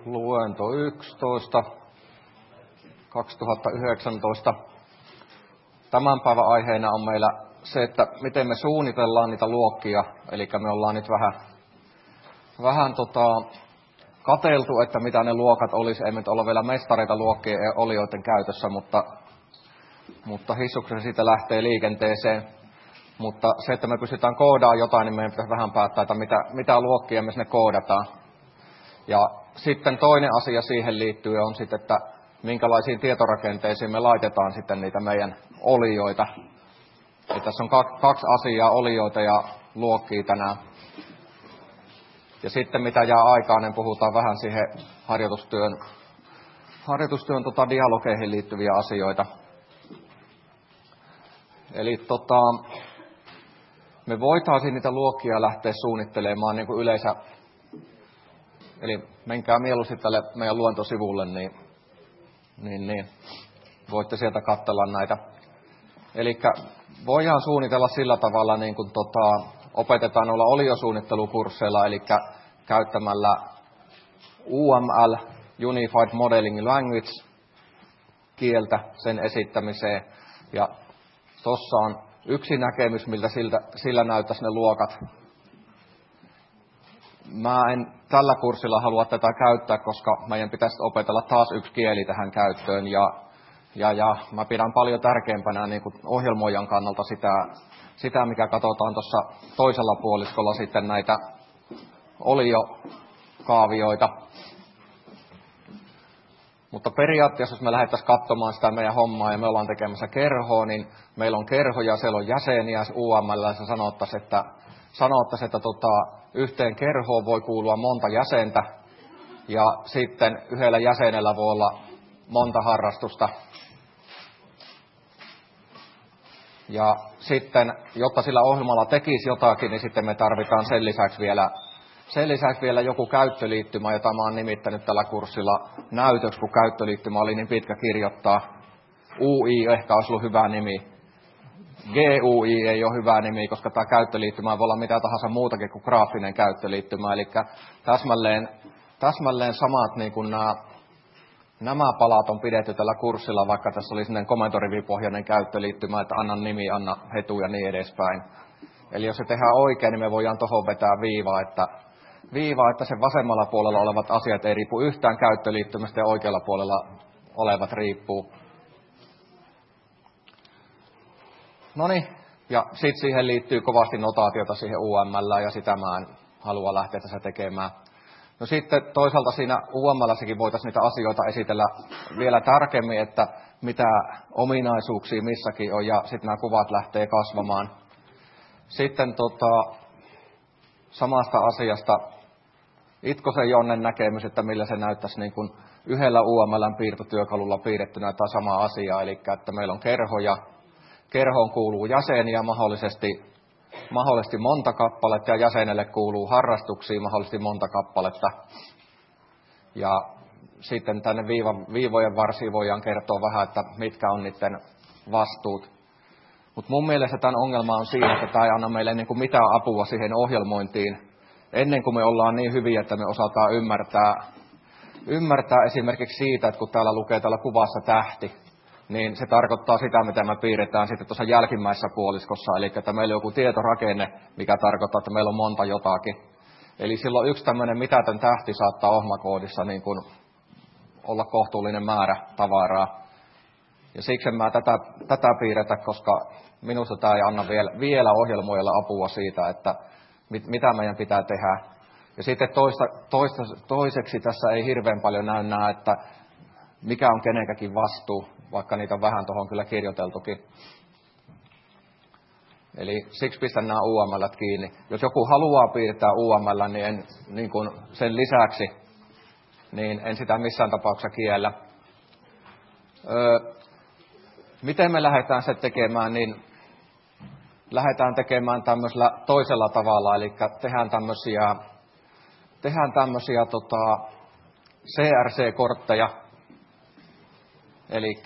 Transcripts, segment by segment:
luento 11, 2019. Tämän päivän aiheena on meillä se, että miten me suunnitellaan niitä luokkia. Eli me ollaan nyt vähän katseltu, että mitä ne luokat olisi. Ei nyt olla vielä mestareita luokkien olijoiden käytössä, mutta hissuksessa siitä lähtee liikenteeseen. Mutta se, että me pystytään koodaamaan jotain, niin meidän pitäisi vähän päättää, että mitä luokkia me sinne koodataan. Ja sitten toinen asia siihen liittyy on sitten, että minkälaisiin tietorakenteisiin me laitetaan sitten niitä meidän olijoita. Eli tässä on kaksi asiaa, olijoita ja luokkia tänään. Ja sitten mitä jää aikaan, niin puhutaan vähän siihen harjoitustyön dialogeihin liittyviä asioita. Eli me voitaisiin niitä luokkia lähteä suunnittelemaan niin kuin yleensä. Eli menkää mieluusti tälle meidän luentosivulle, niin voitte sieltä katsella näitä. Eli voidaan suunnitella sillä tavalla, niin kuin opetetaan olla oliosuunnittelukursseilla, eli käyttämällä UML, Unified Modeling Language, kieltä sen esittämiseen. Ja tuossa on yksi näkemys, miltä sillä näyttäisi ne luokat. Mä en tällä kurssilla halua tätä käyttää, koska meidän pitäisi opetella taas yksi kieli tähän käyttöön. Ja mä pidän paljon tärkeämpänä niin kuin ohjelmoijan kannalta sitä, mikä katsotaan tuossa toisella puoliskolla sitten näitä oliokaavioita. Mutta periaatteessa, jos me lähdettäisiin katsomaan sitä meidän hommaa ja me ollaan tekemässä kerhoa, niin meillä on kerho ja siellä on jäseniä UML, se sanottaisiin, että yhteen kerhoon voi kuulua monta jäsentä ja sitten yhdellä jäsenellä voi olla monta harrastusta. Ja sitten, jotta sillä ohjelmalla tekisi jotakin, niin sitten me tarvitaan sen lisäksi vielä joku käyttöliittymä, jota mä oon nimittänyt tällä kurssilla näytöksi, kun käyttöliittymä oli niin pitkä kirjoittaa. UI ehkä olisi ollut hyvä nimi. GUI ei ole hyvä nimi, koska tämä käyttöliittymä voi olla mitä tahansa muutakin kuin graafinen käyttöliittymä. Eli täsmälleen samat niin kuin nämä palat on pidetty tällä kurssilla, vaikka tässä oli sellainen komentorivipohjainen käyttöliittymä, että anna nimi, anna hetu ja niin edespäin. Eli jos se tehdään oikein, niin me voidaan tuohon vetää viivaa, että sen vasemmalla puolella olevat asiat ei riipu yhtään käyttöliittymästä ja oikealla puolella olevat riippuu. Noniin, ja sitten siihen liittyy kovasti notaatiota siihen UML, ja sitä mä en halua lähteä tässä tekemään. No sitten toisaalta siinä UML:ssäkin voitaisiin niitä asioita esitellä vielä tarkemmin, että mitä ominaisuuksia missäkin on, ja sitten nämä kuvat lähtee kasvamaan. Sitten samasta asiasta Itkosen Jonnen näkemys, että millä se näyttäisi niin kuin yhdellä UML:n piirtotyökalulla piirrettynä tai sama asia, eli että meillä on kerho ja kerhoon kuuluu jäseniä mahdollisesti monta kappaletta ja jäsenelle kuuluu harrastuksia mahdollisesti monta kappaletta. Ja sitten tänne viivojen varsiin voidaan kertoa vähän, että mitkä on niiden vastuut. Mutta mun mielestä tämän ongelma on siinä, että tämä ei anna meille niin kuin mitään apua siihen ohjelmointiin ennen kuin me ollaan niin hyviä, että me osataan ymmärtää esimerkiksi siitä, että kun täällä lukee täällä kuvassa tähti, niin se tarkoittaa sitä, mitä me piirretään sitten tuossa jälkimmäisessä puoliskossa. Eli että meillä on joku tietorakenne, mikä tarkoittaa, että meillä on monta jotakin. Eli silloin yksi tämmöinen mitätön tähti saattaa ohjelmakoodissa niin kuin olla kohtuullinen määrä tavaraa. Ja siksi en mä tätä piirretä, koska minusta tämä ei anna vielä ohjelmoijalle apua siitä, että mitä meidän pitää tehdä. Ja sitten toiseksi tässä ei hirveän paljon näy että mikä on kenenkäkin vastuu, vaikka niitä on vähän tuohon kyllä kirjoiteltukin. Eli siksi pistän nämä UML:t kiinni. Jos joku haluaa piirtää UML, niin kuin sen lisäksi, niin en sitä missään tapauksessa kiellä. Miten me lähdetään se tekemään, niin lähdetään tekemään tämmöisellä toisella tavalla, eli tehdään tämmöisiä CRC-kortteja, eli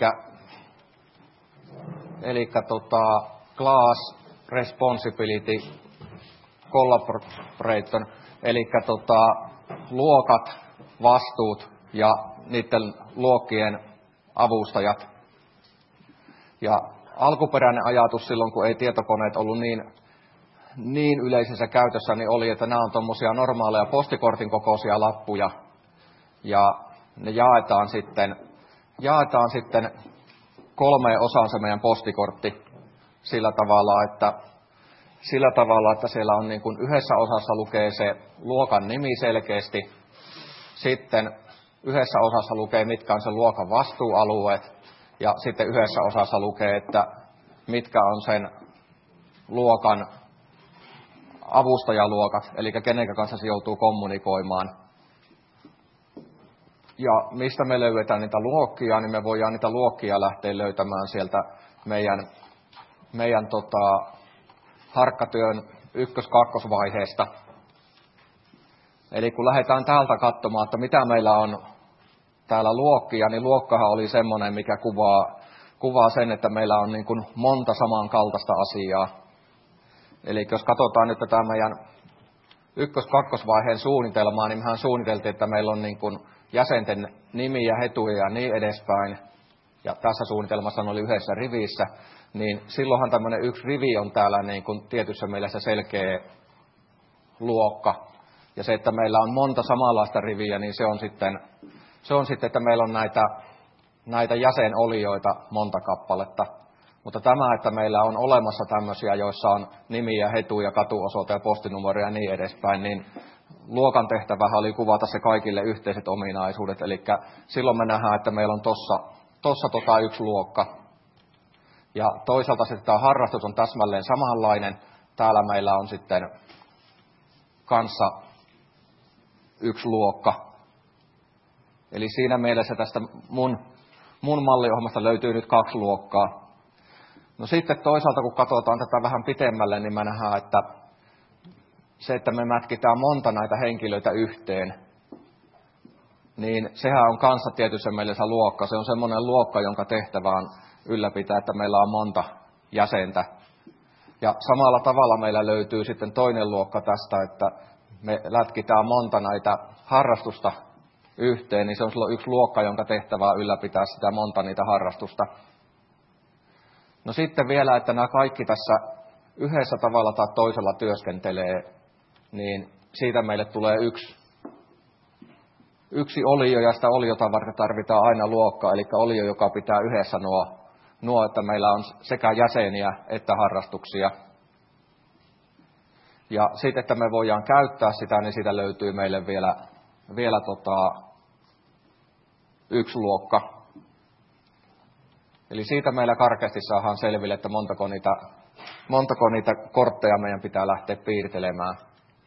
Class Responsibility Collaborator, eli luokat vastuut ja niiden luokkien avustajat. Ja alkuperäinen ajatus silloin, kun ei tietokoneet ollut niin yleisessä käytössä, niin oli, että nämä on tuommoisia normaaleja postikortin kokoisia lappuja. Ja ne jaetaan sitten 3 osaan se meidän postikortti sillä tavalla, että siellä on niin kuin yhdessä osassa lukee se luokan nimi selkeästi. Sitten yhdessä osassa lukee, mitkä on sen luokan vastuualueet. Ja sitten yhdessä osassa lukee, että mitkä on sen luokan avustajaluokat, eli kenen kanssa se joutuu kommunikoimaan. Ja mistä me löydetään niitä luokkia, niin me voidaan niitä luokkia lähteä löytämään sieltä meidän harkkatyön 1-2 vaiheesta. Eli kun lähdetään täältä katsomaan, että mitä meillä on täällä luokkia, niin luokkahan oli semmoinen, mikä kuvaa sen, että meillä on niin kuin monta samankaltaista asiaa. Eli jos katsotaan nyt tätä meidän 1-2 vaiheen suunnitelmaa, niin mehän suunniteltiin, että meillä on niin kuin jäsenten nimiä, hetuja ja niin edespäin. Ja tässä suunnitelmassa oli yhdessä rivissä, niin silloinhan tämmöinen yksi rivi on täällä niin kuin tietyssä mielessä selkeä luokka. Ja se, että meillä on monta samanlaista riviä, niin se on sitten, että meillä on näitä jäsenolioita monta kappaletta. Mutta tämä, että meillä on olemassa tämmöisiä, joissa on nimiä, hetuja, katuosoite ja postinumeroja ja niin edespäin, niin luokan tehtävähän oli kuvata se kaikille yhteiset ominaisuudet. Eli silloin me nähdään, että meillä on tossa yksi luokka. Ja toisaalta sitten tämä harrastus on täsmälleen samanlainen. Täällä meillä on sitten kanssa yksi luokka. Eli siinä mielessä tästä mun malliohjelmasta löytyy nyt 2 luokkaa. No sitten toisaalta, kun katsotaan tätä vähän pitemmälle, niin me nähdään, että se, että me mätkitään monta näitä henkilöitä yhteen, niin sehän on kanssa tietyssä mielessä luokka. Se on semmoinen luokka, jonka tehtävä on ylläpitää, että meillä on monta jäsentä. Ja samalla tavalla meillä löytyy sitten toinen luokka tästä, että me lätkitään monta näitä harrastusta yhteen, niin se on silloin yksi luokka, jonka tehtävä on ylläpitää sitä monta niitä harrastusta. No sitten vielä, että nämä kaikki tässä yhdessä tavalla tai toisella työskentelee, niin siitä meille tulee yksi olio, ja sitä oliota varten tarvitaan aina luokka, eli olio, joka pitää yhdessä nuo, että meillä on sekä jäseniä että harrastuksia. Ja sitten, että me voidaan käyttää sitä, niin siitä löytyy meille vielä yksi luokka. Eli siitä meillä karkeasti saadaan selville, että montako niitä kortteja meidän pitää lähteä piirtelemään.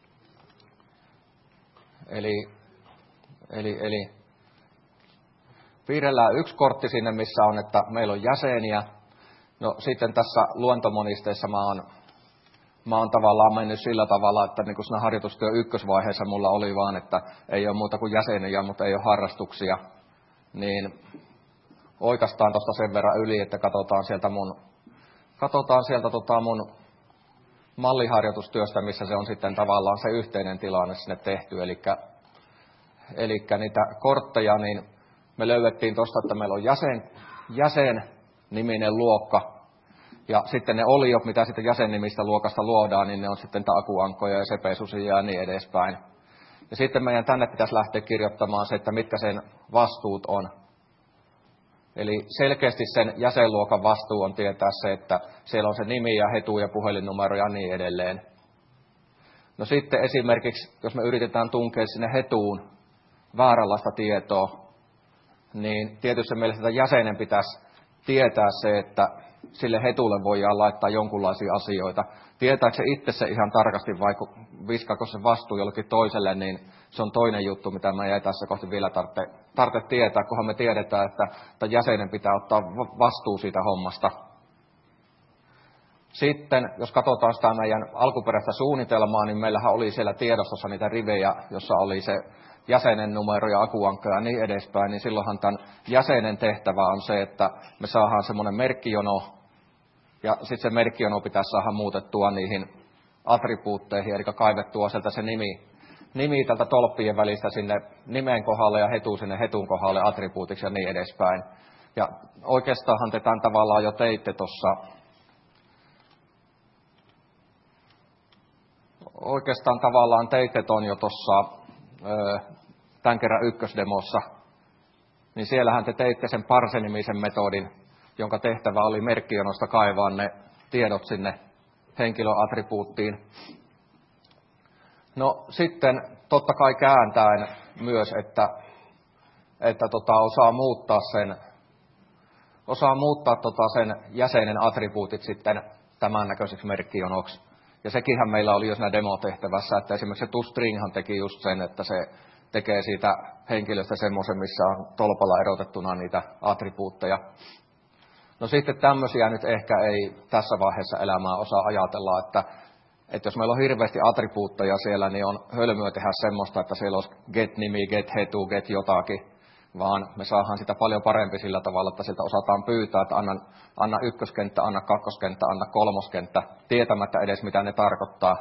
Eli piirrellään yksi kortti sinne, missä on, että meillä on jäseniä. No sitten tässä luentomonisteessa mä oon tavallaan mennyt sillä tavalla, että niin kuin siinä harjoitustyö 1-vaiheessa mulla oli vaan, että ei ole muuta kuin jäseniä, mutta ei ole harrastuksia. Niin oikeastaan tuosta sen verran yli, että katsotaan sieltä mun malliharjoitustyöstä, missä se on sitten tavallaan se yhteinen tilanne sinne tehty. Eli niitä kortteja, niin me löydettiin tuosta, että meillä on jäsen-niminen luokka. Ja sitten ne oliot, mitä sitten jäsennimistä luokasta luodaan, niin ne on sitten akuankkoja ja sepesusia ja niin edespäin. Ja sitten meidän tänne pitäisi lähteä kirjoittamaan se, että mitkä sen vastuut on. Eli selkeästi sen jäsenluokan vastuu on tietää se, että siellä on se nimi ja hetu ja puhelinnumero ja niin edelleen. No sitten esimerkiksi, jos me yritetään tunkea sinne hetuun vääränlaista tietoa, niin tietysti meillä jäsenen pitäisi tietää se, että sille hetulle voidaan laittaa jonkunlaisia asioita. Tietääkö se itse se ihan tarkasti vai viskaako se vastuu jollekin toiselle, niin se on toinen juttu, mitä mä ei tässä kohti vielä tarvitse tietää, kunhan me tiedetään, että jäsenen pitää ottaa vastuu siitä hommasta. Sitten, jos katsotaan sitä meidän alkuperäistä suunnitelmaa, niin meillähän oli siellä tiedostossa niitä rivejä, jossa oli se jäsenen numero ja akuankka ja niin edespäin, niin silloinhan tämän jäsenen tehtävä on se, että me saadaan semmoinen merkkijono, ja sitten se merkkijono pitäisi saada muutettua niihin attribuutteihin, eli kaivettua sieltä se nimi tältä tolppien välistä sinne nimen kohdalle ja hetu sinne hetun kohdalle attribuutiksi ja niin edespäin. Ja oikeastaanhan te tämän tavallaan jo teitte tuossa. Oikeastaan tavallaan teitte ton jo tuossa tämän kerran ykkösdemossa. Niin siellähän te teitte sen parse-nimisen metodin, jonka tehtävä oli merkkijonosta kaivaa ne tiedot sinne henkilöattribuuttiin. No sitten totta kai kääntäen myös, että osaa muuttaa sen jäsenen attribuutit sitten tämän näköiseksi merkkijonoksi. Ja sekinhän meillä oli jo siinä demotehtävässä, että esimerkiksi se toStringhan teki just sen, että se tekee siitä henkilöstä semmoisen, missä on tolpalla erotettuna niitä attribuutteja. No sitten tämmöisiä nyt ehkä ei tässä vaiheessa elämää osaa ajatella, että jos meillä on hirveästi attribuutteja siellä, niin on hölmöä tehdä semmoista, että siellä olisi get-nimi, get-hetu, get-jotakin, vaan me saadaan sitä paljon parempi sillä tavalla, että siltä osataan pyytää, että anna ykköskenttä, anna kakkoskenttä, anna kolmoskenttä, tietämättä edes mitä ne tarkoittaa.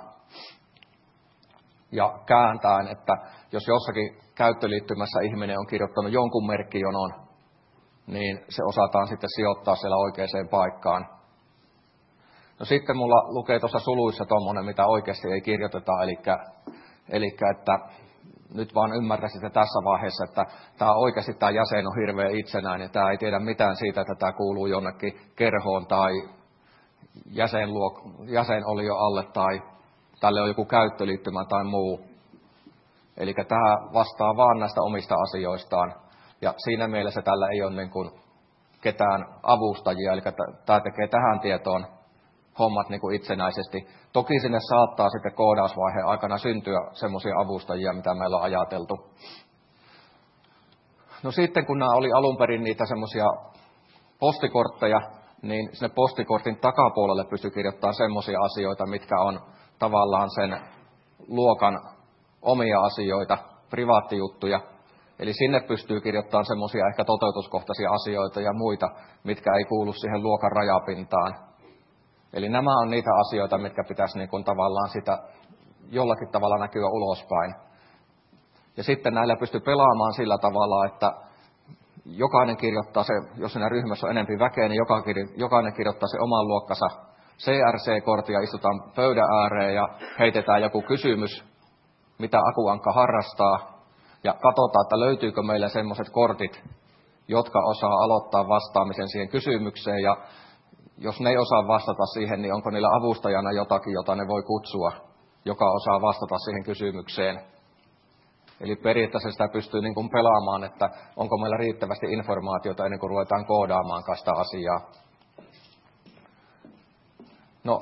Ja kääntäen, että jos jossakin käyttöliittymässä ihminen on kirjoittanut jonkun merkkijonon, niin se osataan sitten sijoittaa siellä oikeaan paikkaan. No sitten mulla lukee tuossa suluissa tommonen, mitä oikeasti ei kirjoiteta, eli että nyt vaan ymmärräisitte tässä vaiheessa, että tämä jäsen on hirveän itsenäinen. Tämä ei tiedä mitään siitä, että tämä kuuluu jonnekin kerhoon tai jäsen oli jo alle tai tälle on joku käyttöliittymä tai muu. Eli tämä vastaa vaan näistä omista asioistaan. Ja siinä mielessä tällä ei ole niin kuin ketään avustajia, eli tämä tekee tähän tietoon hommat niin kuin itsenäisesti. Toki sinne saattaa sitten koodausvaiheen aikana syntyä semmoisia avustajia, mitä meillä on ajateltu. No sitten kun nämä oli alun perin niitä semmoisia postikortteja, niin sinne postikortin takapuolelle pystyi kirjoittamaan semmoisia asioita, mitkä on tavallaan sen luokan omia asioita, privaattijuttuja. Eli sinne pystyy kirjoittamaan semmoisia ehkä toteutuskohtaisia asioita ja muita, mitkä ei kuulu siihen luokan rajapintaan. Eli nämä on niitä asioita, mitkä pitäisi niin kuin tavallaan sitä jollakin tavalla näkyä ulospäin. Ja sitten näillä pystyy pelaamaan sillä tavalla, että jokainen kirjoittaa se, jos siinä ryhmässä on enempi väkeä, niin jokainen kirjoittaa se oman luokkansa CRC-kortin ja istutaan pöydän ääreen ja heitetään joku kysymys, mitä Akuankka harrastaa. Ja katsotaan, että löytyykö meillä semmoiset kortit, jotka osaa aloittaa vastaamisen siihen kysymykseen. Ja jos ne ei osaa vastata siihen, niin onko niillä avustajana jotakin, jota ne voi kutsua, joka osaa vastata siihen kysymykseen. Eli periaatteessa sitä pystyy niin kuin pelaamaan, että onko meillä riittävästi informaatiota ennen kuin ruvetaan koodaamaan sitä asiaa. No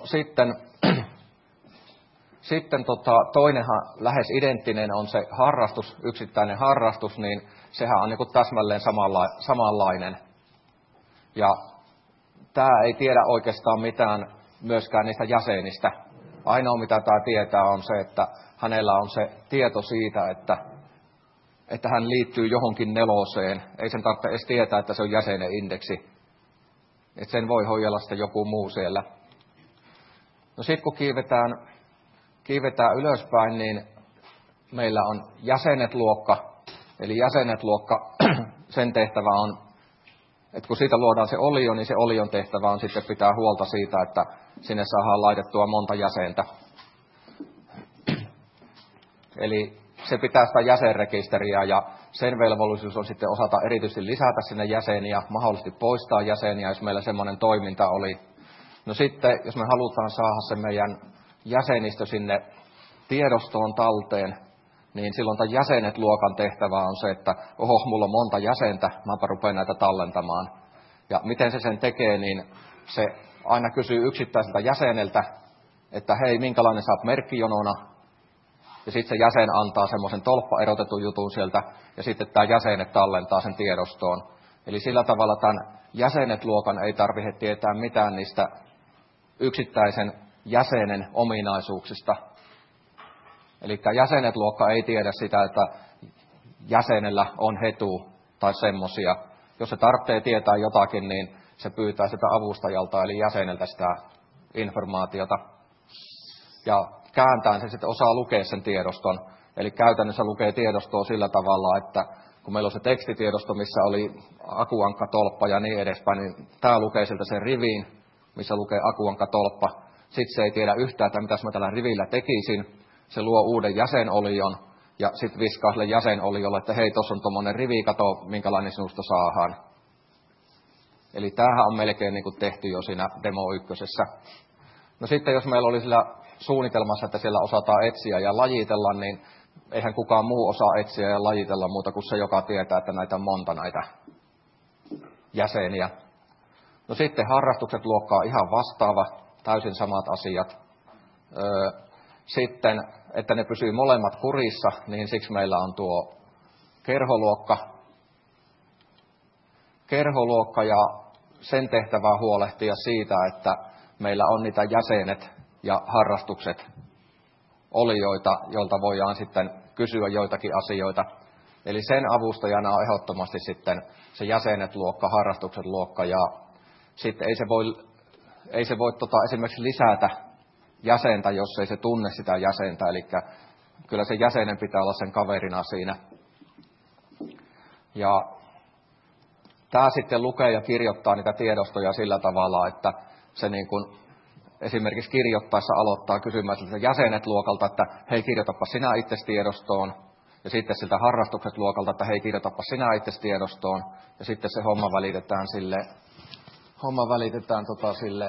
sitten toinenhan lähes identtinen on se harrastus, yksittäinen harrastus, niin sehän on niin kuin täsmälleen samanlainen. Ja tämä ei tiedä oikeastaan mitään myöskään niistä jäsenistä. Ainoa mitä tämä tietää on se, että hänellä on se tieto siitä, että hän liittyy johonkin neloseen. Ei sen tarvitse edes tietää, että se on jäsenen indeksi. Että sen voi hoidella sitten joku muu siellä. No sitten kun kiivetään ylöspäin, niin meillä on jäsenet-luokka. Eli jäsenet-luokka, sen tehtävä on, että kun siitä luodaan se olio, niin se olion tehtävä on sitten pitää huolta siitä, että sinne saadaan laitettua monta jäsentä. Eli se pitää sitä jäsenrekisteriä ja sen velvollisuus on sitten osata erityisesti lisätä sinne jäseniä, mahdollisesti poistaa jäseniä, jos meillä semmoinen toiminta oli. No sitten, jos me halutaan saada se meidän jäsenistö sinne tiedostoon talteen, niin silloin tämän jäsenet-luokan tehtävä on se, että mulla on monta jäsentä, mäpä rupean näitä tallentamaan. Ja miten se sen tekee, niin se aina kysyy yksittäiseltä jäseneltä, että hei, minkälainen sä oot merkkijonona. Ja sitten se jäsen antaa semmoisen tolppaerotetun jutun sieltä, ja sitten tämä jäsenet tallentaa sen tiedostoon. Eli sillä tavalla tämän jäsenet-luokan ei tarvitse tietää mitään niistä yksittäisen jäsenen ominaisuuksista. Eli jäsenet-luokka ei tiedä sitä, että jäsenellä on hetu tai semmoisia. Jos se tarvitsee tietää jotakin, niin se pyytää sitä avustajalta, eli jäseneltä sitä informaatiota. Ja kääntäen se sitten osaa lukea sen tiedoston. Eli käytännössä lukee tiedostoa sillä tavalla, että kun meillä on se tekstitiedosto, missä oli akuankkatolppa ja niin edespäin, niin tämä lukee sieltä sen riviin, missä lukee akuankkatolppa. Sitten se ei tiedä yhtään, että mitä mä tällä rivillä tekisin. Se luo uuden jäsenolion ja sitten viskaa sille jäsenoliolle, että hei, tuossa on tuommoinen rivi, kato minkälainen sinusta saadaan. Eli tämähän on melkein niin kuin tehty jo siinä demo ykkösessä. No sitten jos meillä oli sillä suunnitelmassa, että siellä osataan etsiä ja lajitella, niin eihän kukaan muu osaa etsiä ja lajitella muuta kuin se, joka tietää, että näitä on monta näitä jäseniä. No sitten harrastukset luokkaa ihan vastaava, täysin samat asiat. Sitten, että ne pysyy molemmat kurissa, niin siksi meillä on tuo kerholuokka ja sen tehtävää huolehtia siitä, että meillä on niitä jäsenet ja harrastukset olijoita, joilta voidaan sitten kysyä joitakin asioita. Eli sen avustajana on ehdottomasti sitten se jäsenet luokka, harrastukset luokka ja sitten ei se voi esimerkiksi lisätä jäsentä, jos ei se tunne sitä jäsentä. Eli kyllä se jäsenen pitää olla sen kaverina siinä. Ja tämä sitten lukee ja kirjoittaa niitä tiedostoja sillä tavalla, että se niin kuin esimerkiksi kirjoittaessa aloittaa kysymään siltä jäsenet luokalta, että hei, kirjoitapa sinä itse tiedostoon. Ja sitten siltä harrastukset luokalta, että hei, kirjoitapa sinä itse tiedostoon. Ja sitten se homma välitetään sille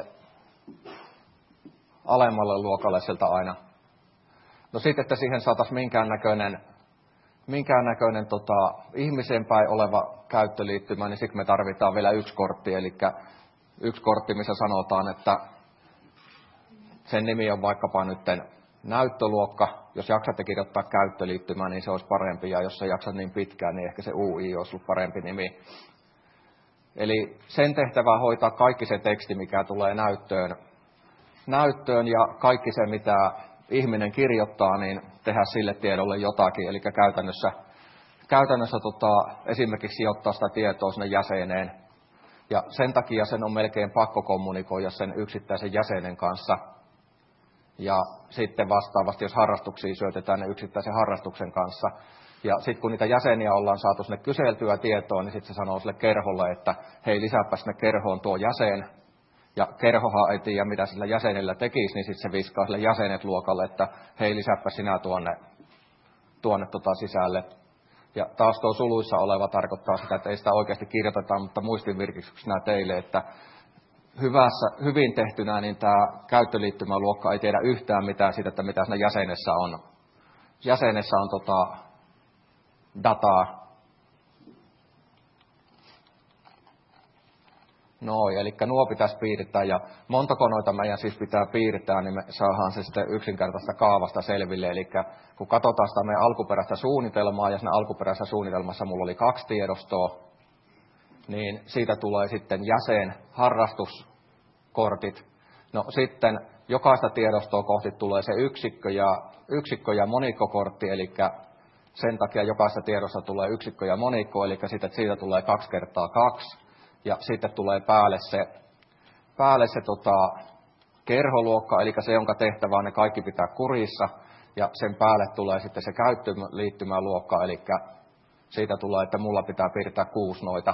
alemmalle luokalle sieltä aina. No sitten, että siihen saataisiin minkäännäköinen ihmiseen päin oleva käyttöliittymä, niin sitten me tarvitaan vielä yksi kortti. Eli yksi kortti, missä sanotaan, että sen nimi on vaikkapa nyt näyttöluokka. Jos jaksatte kirjoittaa käyttöliittymää, niin se olisi parempi. Ja jos se jaksat niin pitkään, niin ehkä se UI olisi ollut parempi nimi. Eli sen tehtävää hoitaa kaikki se teksti, mikä tulee näyttöön ja kaikki se, mitä ihminen kirjoittaa, niin tehdä sille tiedolle jotakin. Eli käytännössä esimerkiksi sijoittaa sitä tietoa sinne jäseneen. Ja sen takia sen on melkein pakko kommunikoida sen yksittäisen jäsenen kanssa. Ja sitten vastaavasti, jos harrastuksia syötetään, ne yksittäisen harrastuksen kanssa. Ja sitten kun niitä jäseniä ollaan saatu sinne kyseltyä tietoa, niin sitten se sanoo sille kerholle, että hei, lisääpä sinne kerhoon tuo jäsen. Ja kerhohan ei tiedä, mitä sillä jäsenellä tekisi, niin sitten se viskaa sille jäsenet luokalle, että hei, lisääpä sinä tuonne sisälle. Ja taas tuo suluissa oleva tarkoittaa sitä, että ei sitä oikeasti kirjoiteta, mutta muistinvirkistyksenä teille, että hyvin tehtynä, niin tämä käyttöliittymäluokka ei tiedä yhtään mitään siitä, että mitä siinä jäsenessä on. Jäsenessä on dataa. Eli nuo pitäisi piirtää, ja montako noita meidän siis pitää piirtää, niin me saadaan se sitten yksinkertaista kaavasta selville. Eli kun katsotaan sitä meidän alkuperäistä suunnitelmaa, ja siinä alkuperäisessä suunnitelmassa mulla oli 2 tiedostoa, niin siitä tulee sitten harrastuskortit. No sitten jokaista tiedostoa kohti tulee se yksikkö ja monikkokortti, eli sen takia jokaista tiedosta tulee yksikkö ja monikko, eli sitten siitä tulee 2 kertaa 2, ja sitten tulee päälle se kerholuokka, eli se, jonka tehtävä on ne kaikki pitää kurissa, ja sen päälle tulee sitten se käyttöliittymäluokka, eli siitä tulee, että mulla pitää piirtää 6 noita.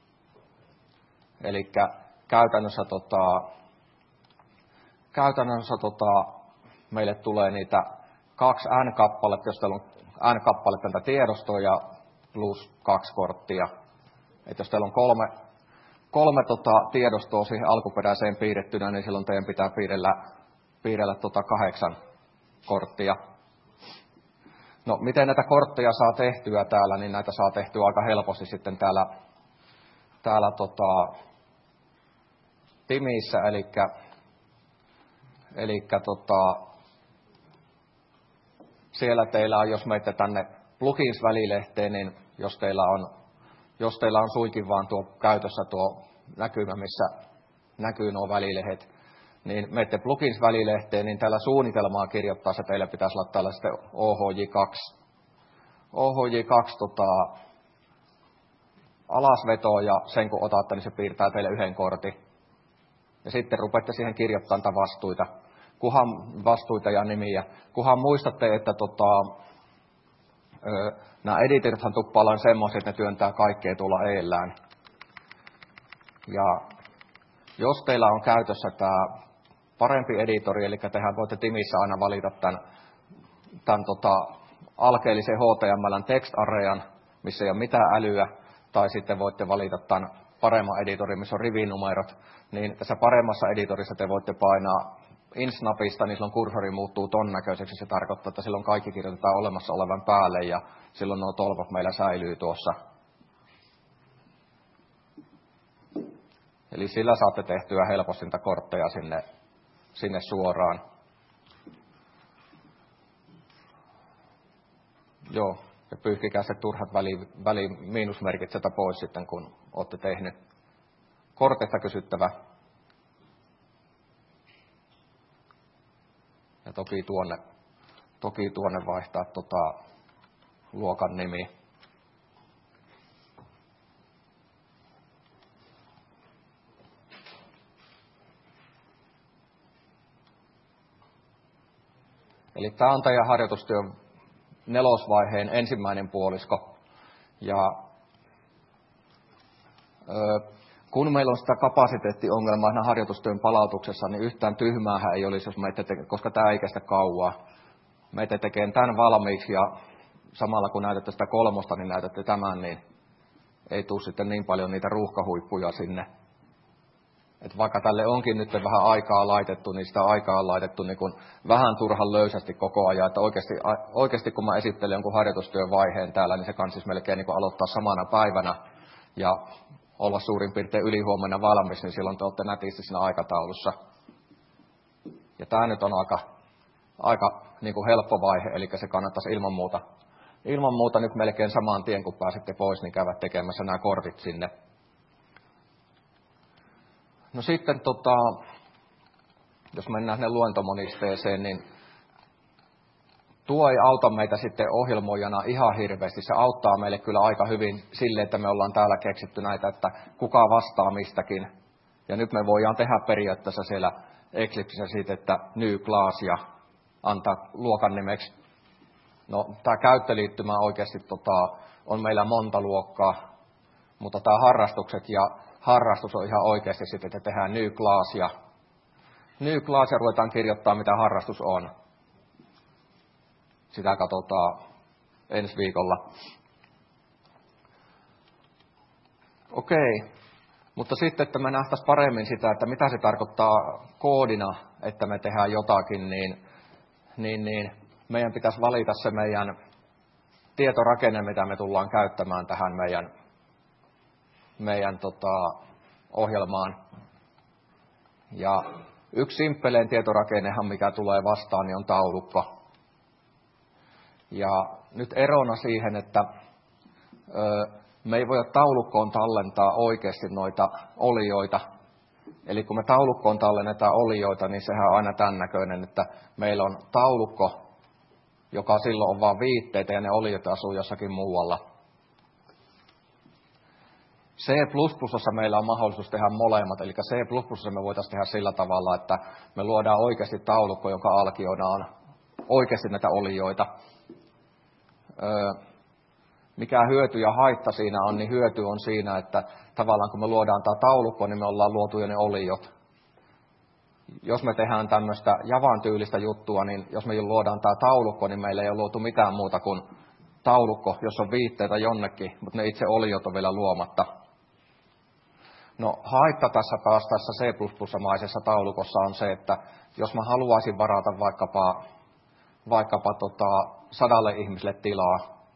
Eli käytännössä meille tulee niitä 2 n-kappaletta, jos teillä on n-kappaletta tätä tiedostoa ja plus 2 korttia. Että jos teillä on kolme tiedostoa siihen alkuperäiseen piirrettynä, niin silloin teidän pitää piirrellä 8 korttia. No, miten näitä kortteja saa tehtyä täällä, niin näitä saa tehtyä aika helposti sitten täällä Timissä, eli siellä teillä on, jos menette tänne plugins-välilehteen, niin jos teillä on suinkin vaan tuo käytössä tuo näkymä, missä näkyy nuo välilehdet, niin menette plugins-välilehteen, niin täällä suunnitelmaa kirjoittaessa teillä pitäisi olla täällä sitten OHJ2 alasvetoa, ja sen kun otatte, niin se piirtää teille 1 kortin. Ja sitten rupeatte siihen kirjoittamaan vastuita ja nimiä. Kunhan muistatte, että nämä editorithan tuppaa olemaan semmoisia, että ne työntää kaikkea tuolla eellään. Ja jos teillä on käytössä tämä parempi editori, eli tehän voitte Timissä aina valita tämän alkeellisen HTML:n text-arean, missä ei ole mitään älyä, tai sitten voitte valita tämän paremman editorin, missä on rivinumerot, niin tässä paremmassa editorissa te voitte painaa ins-napista, niin silloin kursori muuttuu ton näköiseksi. Se tarkoittaa, että silloin kaikki kirjoitetaan olemassa olevan päälle, ja silloin nuo tolpat meillä säilyy tuossa. Eli sillä saatte tehtyä helposti niitä kortteja sinne suoraan. Joo, ja pyyhkikää se turhat miinusmerkit sieltä pois sitten, kun olette tehnyt korteista kysyttävä. Ja toki tuonne vaihtaa luokan nimi. Eli tämä on teidän harjoitustyön 4. ensimmäinen puolisko. Ja kun meillä on sitä kapasiteettiongelmaa siinä harjoitustyön palautuksessa, niin yhtään tyhmäähän ei olisi, jos koska tämä ei kestä kauaa. Meitä tekee tämän valmiiksi ja samalla kun näytätte sitä 3, niin näytätte tämän, niin ei tule sitten niin paljon niitä ruuhkahuippuja sinne. Et vaikka tälle onkin nyt vähän aikaa laitettu, niin sitä aikaa on laitettu niin kuin vähän turhan löysästi koko ajan. Että oikeasti kun mä esittelen jonkun harjoitustyön vaiheen täällä, niin se kann siis melkein niin kuin aloittaa samana päivänä ja olla suurin piirtein ylihuomenna valmis, niin silloin te olette nätisti siinä aikataulussa. Ja tämä nyt on aika niin kuin helppo vaihe, eli se kannattaisi ilman muuta nyt melkein saman tien, kun pääsette pois, niin käydä tekemässä nämä kortit sinne. No sitten, jos mennään sinne luentomonisteeseen, niin tuo ei auta meitä sitten ohjelmoijana ihan hirveästi. Se auttaa meille kyllä aika hyvin sille, että me ollaan täällä keksitty näitä, että kuka vastaa mistäkin. Ja nyt me voidaan tehdä periaatteessa siellä Eclipsessä siitä, että new class ja antaa luokan nimeksi. No, tämä käyttöliittymä oikeasti on meillä monta luokkaa, mutta tämä harrastukset ja harrastus on ihan oikeasti sitten, että tehdään new class ja ruvetaan kirjoittaa, mitä harrastus on. Sitä katsotaan ensi viikolla. Okei, mutta sitten, että me nähtäisiin paremmin sitä, että mitä se tarkoittaa koodina, että me tehdään jotakin, niin meidän pitäisi valita se meidän tietorakenne, mitä me tullaan käyttämään tähän meidän ohjelmaan. Ja yksi simppelein tietorakennehan, mikä tulee vastaan, niin on taulukko. Ja nyt erona siihen, että me ei voida taulukkoon tallentaa oikeasti noita olioita. Eli kun me taulukkoon tallennetaan olioita, niin sehän on aina tämän näköinen, että meillä on taulukko, joka silloin on vain viitteitä ja ne oliot asuu jossakin muualla. C++ meillä on mahdollisuus tehdä molemmat, eli C++ me voitaisiin tehdä sillä tavalla, että me luodaan oikeasti taulukko, jonka alkiona on oikeasti näitä olioita. Mikä hyöty ja haitta siinä on, niin hyöty on siinä, että tavallaan kun me luodaan tämä taulukko, niin me ollaan luotu jo ne oliot. Jos me tehdään tämmöistä Javan tyylistä juttua, niin jos me luodaan tämä taulukko, niin meillä ei ole luotu mitään muuta kuin taulukko, jos on viitteitä jonnekin, mutta ne itse oliot on vielä luomatta. No haitta tässä taas tässä C++-maisessa taulukossa on se, että jos mä haluaisin varata vaikkapa 100 ihmiselle tilaa,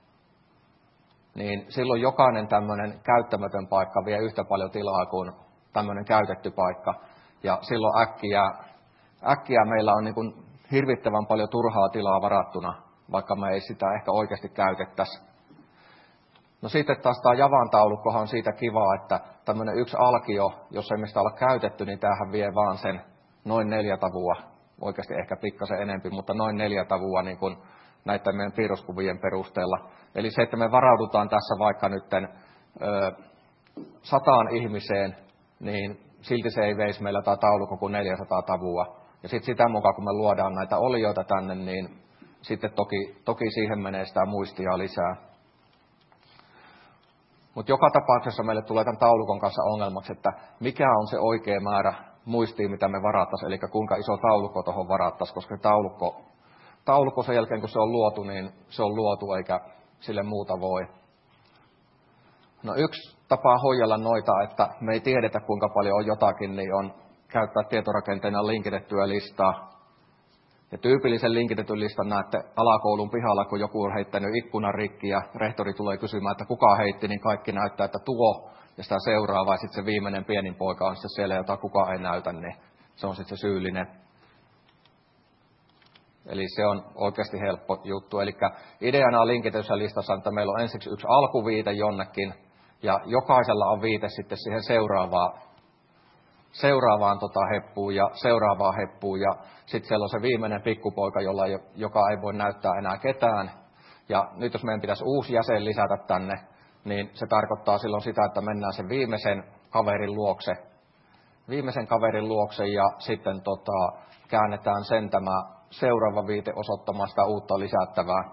niin silloin jokainen tämmöinen käyttämätön paikka vie yhtä paljon tilaa kuin tämmöinen käytetty paikka. Ja silloin äkkiä meillä on niin kuin hirvittävän paljon turhaa tilaa varattuna, vaikka me ei sitä ehkä oikeasti käytettäisi. No sitten taas tämä Javan taulukkohan on siitä kiva, että tämmöinen yksi alkio, jos ei mistä olla käytetty, niin tämähän vie vaan sen noin 4 tavua, oikeasti ehkä pikkasen enempi, mutta noin 4 tavua niin kuin näiden meidän piirroskuvien perusteella. Eli se, että me varaudutaan tässä vaikka nytten 100 ihmiseen, niin silti se ei veisi meillä tämä taulukko kuin 400 tavua. Ja sitten sitä mukaan, kun me luodaan näitä olioita tänne, niin sitten toki siihen menee sitä muistia lisää. Mutta joka tapauksessa meille tulee tämän taulukon kanssa ongelmaksi, että mikä on se oikea määrä muistia, mitä me varattaisiin, eli kuinka iso taulukko tuohon varattaisiin, koska taulukko sen jälkeen, kun se on luotu, niin se on luotu, eikä sille muuta voi. No yksi tapa hoidella noita, että me ei tiedetä, kuinka paljon on jotakin, niin on käyttää tietorakenteena linkitettyä listaa. Ja tyypillisen linkitetyn listan näette alakoulun pihalla, kun joku on heittänyt ikkunan rikki ja rehtori tulee kysymään, että kuka heitti, niin kaikki näyttää, että tuo ja sitä seuraava ja sitten se viimeinen pienin poika on sitten siellä, jota kukaan ei näytä, niin se on sitten se syyllinen. Eli se on oikeasti helppo juttu. Eli ideana on linkitetyssä listassa, että meillä on ensiksi yksi alkuviite jonnekin ja jokaisella on viite sitten siihen seuraavaan heppuun ja seuraavaan heppuun ja sitten siellä on se viimeinen pikkupoika, joka ei voi näyttää enää ketään. Ja nyt jos meidän pitäisi uusi jäsen lisätä tänne, niin se tarkoittaa silloin sitä, että mennään sen viimeisen kaverin luokse ja sitten käännetään sen tämä seuraava viite osoittamaan sitä uutta lisättävää.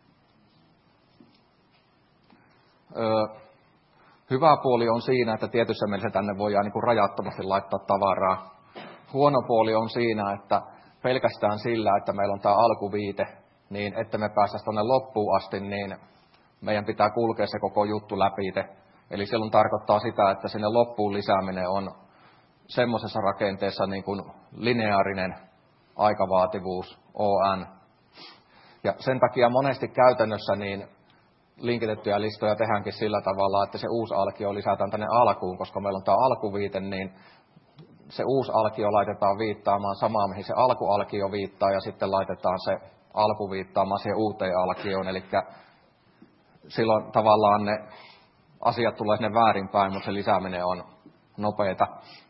Hyvä puoli on siinä, että tietyssä mielessä tänne voidaan niin kuin rajattomasti laittaa tavaraa. Huono puoli on siinä, että pelkästään sillä, että meillä on tämä alkuviite, niin että me päästäisiin tuonne loppuun asti, niin meidän pitää kulkea se koko juttu läpi. Eli silloin tarkoittaa sitä, että sinne loppuun lisääminen on semmoisessa rakenteessa niin kuin lineaarinen aikavaativuus, ON. Ja sen takia monesti käytännössä niin linkitettyjä listoja tehdäänkin sillä tavalla, että se uusi alkio lisätään tänne alkuun, koska meillä on tämä alkuviite, niin se uusi alkio laitetaan viittaamaan samaa, mihin se alkualkio viittaa, ja sitten laitetaan se alku viittaamaan siihen uuteen alkioon. Eli silloin tavallaan ne asiat tulee sinne väärinpäin, mutta se lisääminen on nopeata.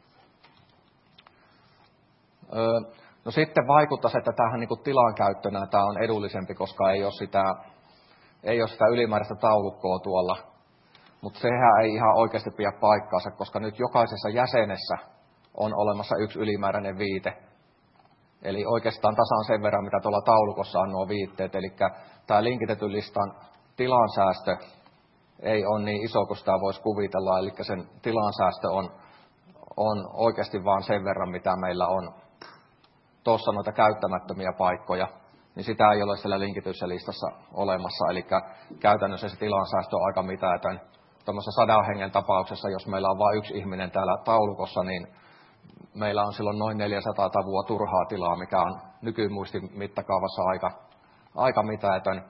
No sitten vaikuttaisi, että tämähän niin kuin tilankäyttönä tämä on edullisempi, koska ei ole sitä ylimääräistä taulukkoa tuolla. Mutta sehän ei ihan oikeasti pidä paikkaansa, koska nyt jokaisessa jäsenessä on olemassa yksi ylimääräinen viite. Eli oikeastaan tasan sen verran, mitä tuolla taulukossa on nuo viitteet. Eli tämä linkitetyn listan tilansäästö ei ole niin iso kuin sitä voisi kuvitella. Eli sen tilansäästö on oikeasti vain sen verran, mitä meillä on tuossa noita käyttämättömiä paikkoja. Niin sitä ei ole siellä linkityssä listassa olemassa. Eli käytännössä se tilansäästö on aika mitätön. Tuommoisessa 100 hengen tapauksessa, jos meillä on vain yksi ihminen täällä taulukossa, niin meillä on silloin noin 400 tavua turhaa tilaa, mikä on nykymuistin mittakaavassa aika mitätön.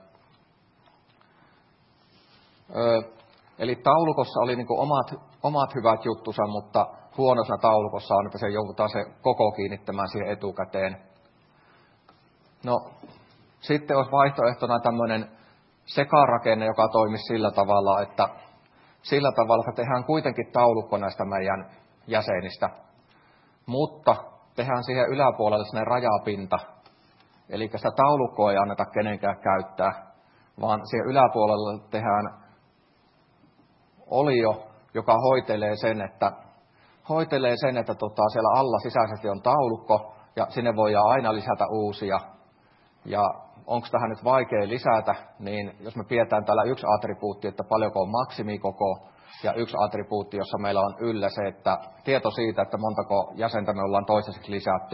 Eli taulukossa oli niin kuin omat hyvät juttusa, mutta huonossa taulukossa on, että se joudutaan se koko kiinnittämään siihen etukäteen. No, sitten olisi vaihtoehtona tämmöinen sekarakenne, joka toimisi sillä tavalla, että tehdään kuitenkin taulukko näistä meidän jäsenistä, mutta tehdään siihen yläpuolelle sellainen rajapinta. Eli sitä taulukkoa ei anneta kenenkään käyttää, vaan siihen yläpuolelle tehdään olio, joka hoitelee sen, että siellä alla sisäisesti on taulukko ja sinne voidaan aina lisätä uusia. Ja onko tähän nyt vaikea lisätä, niin jos me pidetään täällä yksi attribuutti, että paljonko on maksimikoko, ja yksi attribuutti, jossa meillä on yllä se, että tieto siitä, että montako jäsentä me ollaan toistaiseksi lisätty.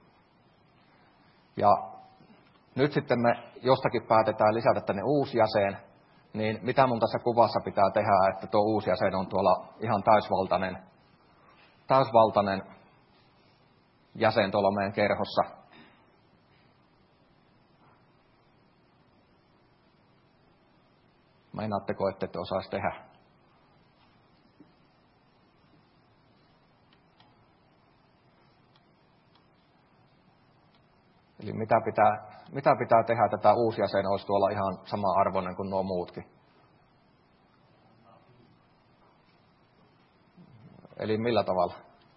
Ja nyt sitten me jostakin päätetään lisätä tänne uusi jäsen, niin mitä mun tässä kuvassa pitää tehdä, että tuo uusi jäsen on tuolla ihan täysvaltainen jäsen tuolla meidän kerhossa. Meinaatteko, että ette osaisi tehdä? Eli mitä pitää tehdä, että tämä uusi jäsen olisi tuolla ihan sama arvoinen kuin nuo muutkin? Eli millä tavalla?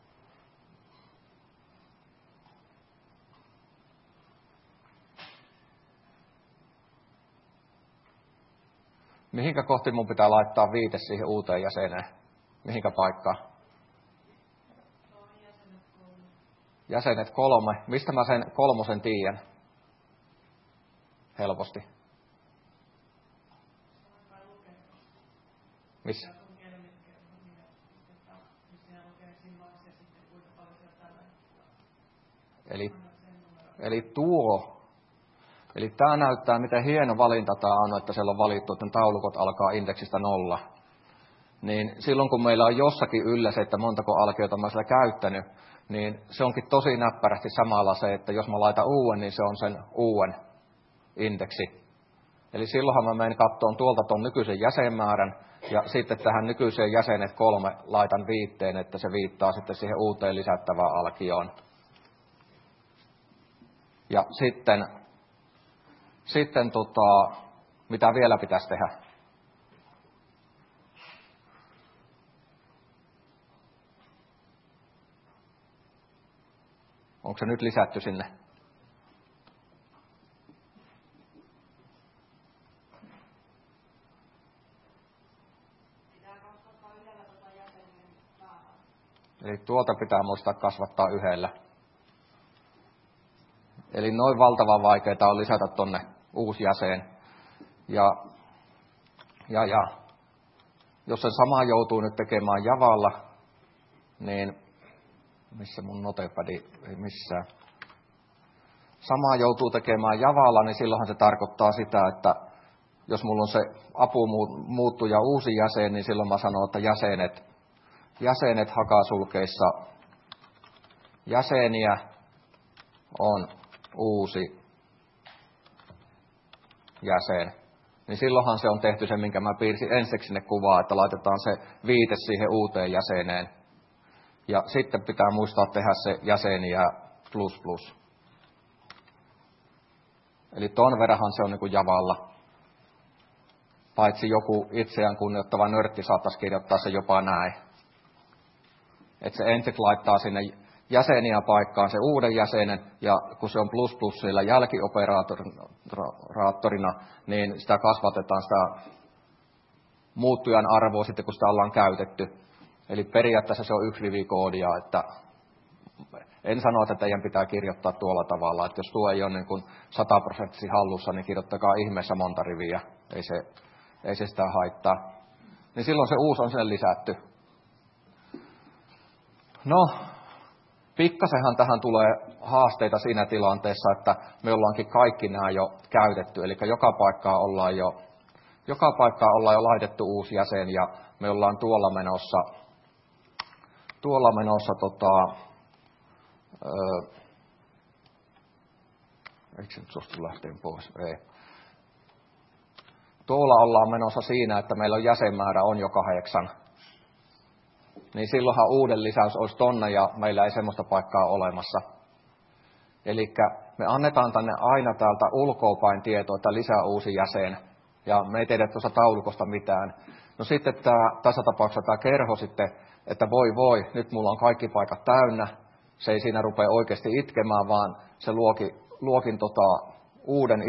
Mihinkä kohti mun pitää laittaa viite siihen uuteen jäseneen? Mihinkä paikkaan? Jäsenet 3. Mistä mä sen 3 tiedän? helposti. Missä? Eli tämä näyttää, miten hieno valinta tämä on, että siellä on valittu, että taulukot alkaa indeksistä 0. Niin silloin kun meillä on jossakin yllä se, että montako alkiota mä siellä käyttänyt, niin se onkin tosi näppärästi samalla se, että jos mä laitan uuden, niin se on sen uuden indeksi. Eli silloinhan mä menen kattoon tuolta ton nykyisen jäsenmäärän, ja sitten tähän nykyiseen jäsenet 3 laitan 5, että se viittaa sitten siihen uuteen lisättävään alkioon. Ja sitten mitä vielä pitäisi tehdä? Onko se nyt lisätty sinne? Eli tuota pitää muistaa kasvattaa 1. Eli noin valtavan vaikeaa on lisätä tonne uusi jäsen. Ja jos sen sama joutuu nyt tekemään Javalla, niin missä mun notepadi, ei missään. Sama joutuu tekemään Javalla, niin silloinhan se tarkoittaa sitä, että jos mulla on se apumuuttuja uusi jäsen, niin silloin mä sanon, että jäsenet hakasulkeissa jäseniä on uusi jäsen. Niin silloinhan se on tehty se, minkä mä piirsin ensiksi sinne kuvaan, että laitetaan se viite siihen uuteen jäseneen. Ja sitten pitää muistaa tehdä se jäseniä ++. Eli ton verranhan se on niin kuin Javalla. Paitsi joku itseään kunnioittava nörtti saattaisi kirjoittaa se jopa näin. Että se ensiksi laittaa sinne jäseniä paikkaan se uuden jäsenen, ja kun se on ++ sillä jälkioperaattorina, niin sitä kasvatetaan sitä muuttujan arvoa sitten, kun sitä ollaan käytetty. Eli periaatteessa se on 1 rivikoodia, että en sano, että teidän pitää kirjoittaa tuolla tavalla, että jos tuo ei ole niin kuin 100% hallussa, niin kirjoittakaa ihmeessä monta riviä, ei se sitä haittaa. Niin silloin se uusi on sinne lisätty. No, pikkasenhan tähän tulee haasteita siinä tilanteessa, että me ollaankin kaikki nämä jo käytetty, eli joka paikkaan ollaan jo laitettu uusi jäsen, ja me ollaan tuolla menossa eikö se nyt suostu lähteä pois? Ei. Tuolla ollaan menossa siinä, että meillä on jäsenmäärä on jo 8. Niin silloinhan uuden lisäys olisi tonne ja meillä ei semmoista paikkaa ole olemassa. Eli me annetaan tänne aina täältä ulkoapäin tietoa, että lisää uusi jäsen. Ja me ei tehdä tuossa taulukosta mitään. No sitten tässä tapauksessa tämä kerho sitten, että voi, nyt mulla on kaikki paikat täynnä. Se ei siinä rupea oikeasti itkemään, vaan se luokin uuden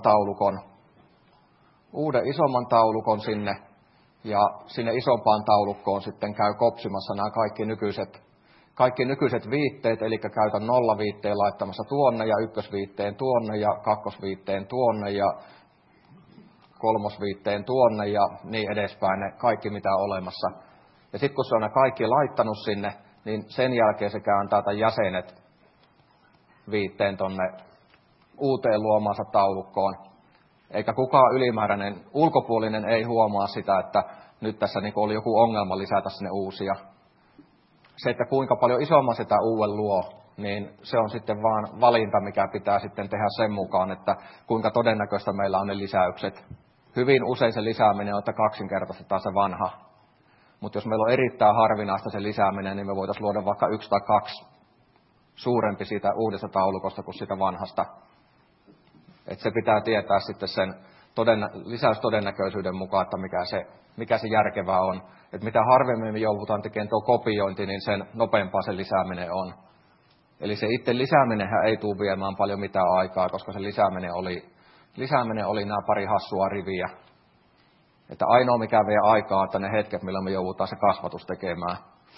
isomman taulukon sinne. Ja sinne isompaan taulukkoon sitten käy kopsimassa nämä kaikki nykyiset viitteet, eli käytän 0-viitteen laittamassa tuonne ja 1-viitteen tuonne ja 2-viitteen tuonne ja 3-viitteen tuonne ja niin edespäin, ne kaikki mitä on olemassa. Ja sitten kun se on ne kaikki laittanut sinne, niin sen jälkeen se kääntää tämän jäsenet viitteen tonne uuteen luomaansa taulukkoon. Eikä kukaan ylimääräinen ulkopuolinen ei huomaa sitä, että nyt tässä niin oli joku ongelma lisätä sinne uusia. Se, että kuinka paljon isomman sitä uuden luo, niin se on sitten vaan valinta, mikä pitää sitten tehdä sen mukaan, että kuinka todennäköistä meillä on ne lisäykset. Hyvin usein se lisääminen on, että kaksinkertaistetaan se vanha. Mutta jos meillä on erittäin harvinaista se lisääminen, niin me voitaisiin luoda vaikka 1 tai 2 suurempi siitä uudesta taulukosta kuin siitä vanhasta. Että se pitää tietää sitten sen lisäystodennäköisyyden mukaan, että mikä se järkevää on. Että mitä harvemmin me joudutaan tekemään tuo kopiointi, niin sen nopeampaa se lisääminen on. Eli se itse lisääminenhän ei tule viemään paljon mitään aikaa, koska se lisääminen oli nämä pari hassua riviä. Että ainoa mikä vie aikaa, että ne hetket, millä me joudutaan se kasvatus tekemään.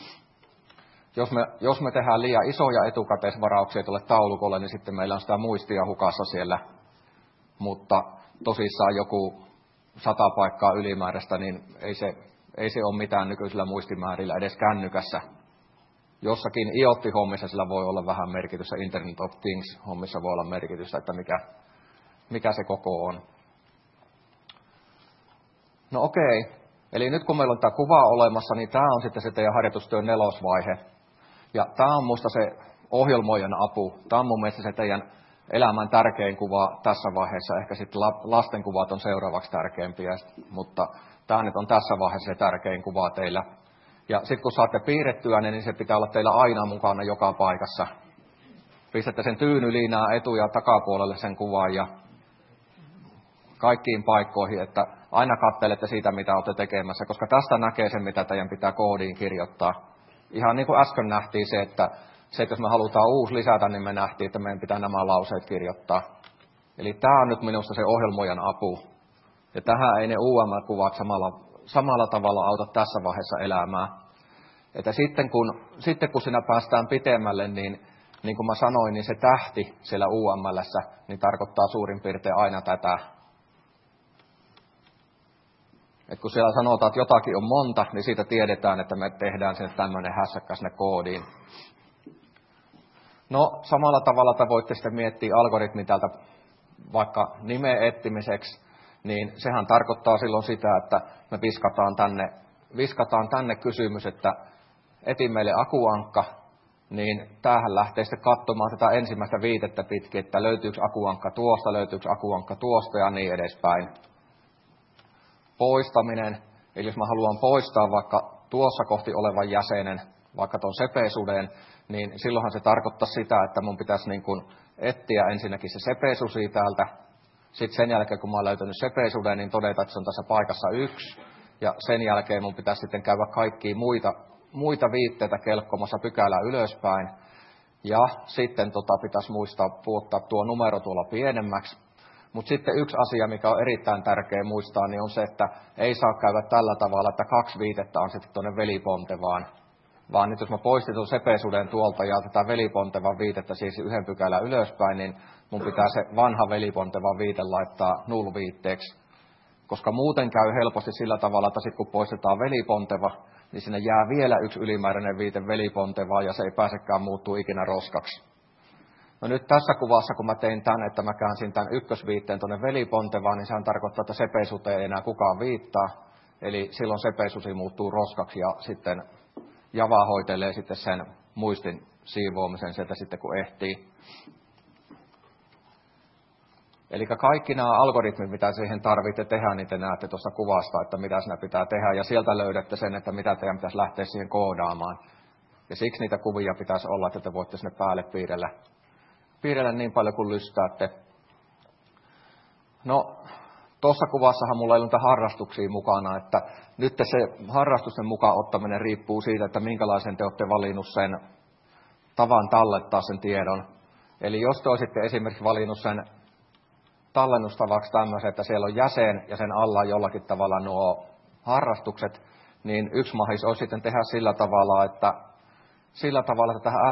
Jos me tehdään liian isoja etukäteisvarauksia tuolle taulukolle, niin sitten meillä on sitä muistia hukassa siellä mutta tosissaan joku 100 paikkaa ylimääräistä, niin ei se ole mitään nykyisillä muistimäärillä edes kännykässä. Jossakin IoT-hommissa sillä voi olla vähän merkitystä, Internet of Things-hommissa voi olla merkitystä, että mikä se koko on. No okei, eli nyt kun meillä on tämä kuva olemassa, niin tämä on sitten se teidän harjoitustyön 4. vaihe. Ja tämä on musta se ohjelmoijan apu. Tämä on mun mielestä se teidän elämän tärkein kuva tässä vaiheessa. Ehkä sitten lastenkuvat on seuraavaksi tärkeimpiä, mutta tämä nyt on tässä vaiheessa se tärkein kuva teillä. Ja sitten kun saatte piirrettyä ne, niin se pitää olla teillä aina mukana joka paikassa. Pistätte sen tyynyliinaa etu- ja takapuolelle sen kuvan ja kaikkiin paikkoihin, että aina katselette siitä, mitä olette tekemässä, koska tästä näkee sen, mitä teidän pitää koodiin kirjoittaa. Ihan niin kuin äsken nähtiin se, että jos me halutaan uusi lisätä, niin me nähtiin, että meidän pitää nämä lauseet kirjoittaa. Eli tämä on nyt minusta se ohjelmoijan apu. Ja tähän ei ne UML-kuvat samalla tavalla auta tässä vaiheessa elämää. Että sitten kun siinä päästään pitemmälle, niin kuin mä sanoin, niin se tähti siellä UML:ssä niin tarkoittaa suurin piirtein aina tätä. Et kun siellä sanotaan, että jotakin on monta, niin siitä tiedetään, että me tehdään sen tämmöinen hässäkkä sinne koodiin. No, samalla tavalla te voitte sitten miettiä algoritmin täältä vaikka nimen etsimiseksi, niin sehän tarkoittaa silloin sitä, että me viskataan tänne kysymys, että eti meille akuankka, niin tämähän lähtee sitten katsomaan tätä ensimmäistä viitettä pitkin, että löytyykö akuankka tuosta, löytyykö akuankka tuosta ja niin edespäin. Poistaminen, eli jos mä haluan poistaa vaikka tuossa kohti olevan jäsenen, vaikka tuon sepesuden, niin silloinhan se tarkoittaa sitä, että mun pitäisi niin kuin etsiä ensinnäkin se sepesusi täältä. Sitten sen jälkeen, kun mä oon löytänyt sepesuden, niin todeta, että se on tässä paikassa 1. Ja sen jälkeen mun pitäisi sitten käydä kaikkia muita viitteitä kelkkomassa pykälää ylöspäin. Ja sitten pitäisi muistaa puuttaa tuo numero tuolla pienemmäksi. Mutta sitten yksi asia, mikä on erittäin tärkeä muistaa, niin on se, että ei saa käydä tällä tavalla, että 2 viitettä on sitten tuonne velipontevaan. Vaan nyt jos mä poistin tuon sepesuden tuolta ja tätä velipontevan viitettä siis 1 pykälän ylöspäin, niin mun pitää se vanha veliponteva viite laittaa null-viitteeksi. Koska muuten käy helposti sillä tavalla, että sitten kun poistetaan veliponteva, niin sinne jää vielä 1 ylimääräinen viite velipontevaa ja se ei pääsekään muuttuu ikinä roskaksi. No nyt tässä kuvassa, kun mä tein tämän, että mä käänsin tämän 1-viitteen tuonne velipontevaan, niin sehän tarkoittaa, että sepesuteen ei enää kukaan viittaa. Eli silloin sepesusi muuttuu roskaksi ja sitten Java hoitelee sitten sen muistin siivoamisen sieltä sitten kun ehtii. Eli kaikki nämä algoritmit, mitä siihen tarvitsee tehdä, niin te näette tuossa kuvasta, että mitä siinä pitää tehdä. Ja sieltä löydätte sen, että mitä teidän pitäisi lähteä siihen koodaamaan. Ja siksi niitä kuvia pitäisi olla, että te voitte sinne päälle piirrellä niin paljon kuin lystäätte. No, tuossa kuvassahan mulla ei ole niitä harrastuksia mukana, että nyt se harrastusten mukaan ottaminen riippuu siitä, että minkälaisen te olette valinnut sen tavan tallettaa sen tiedon. Eli jos te olisitte esimerkiksi valinnut sen tallennustavaksi tämmöisen, että siellä on jäsen ja sen alla jollakin tavalla nuo harrastukset, niin yksi mahis olisi sitten tehdä sillä tavalla, että tähän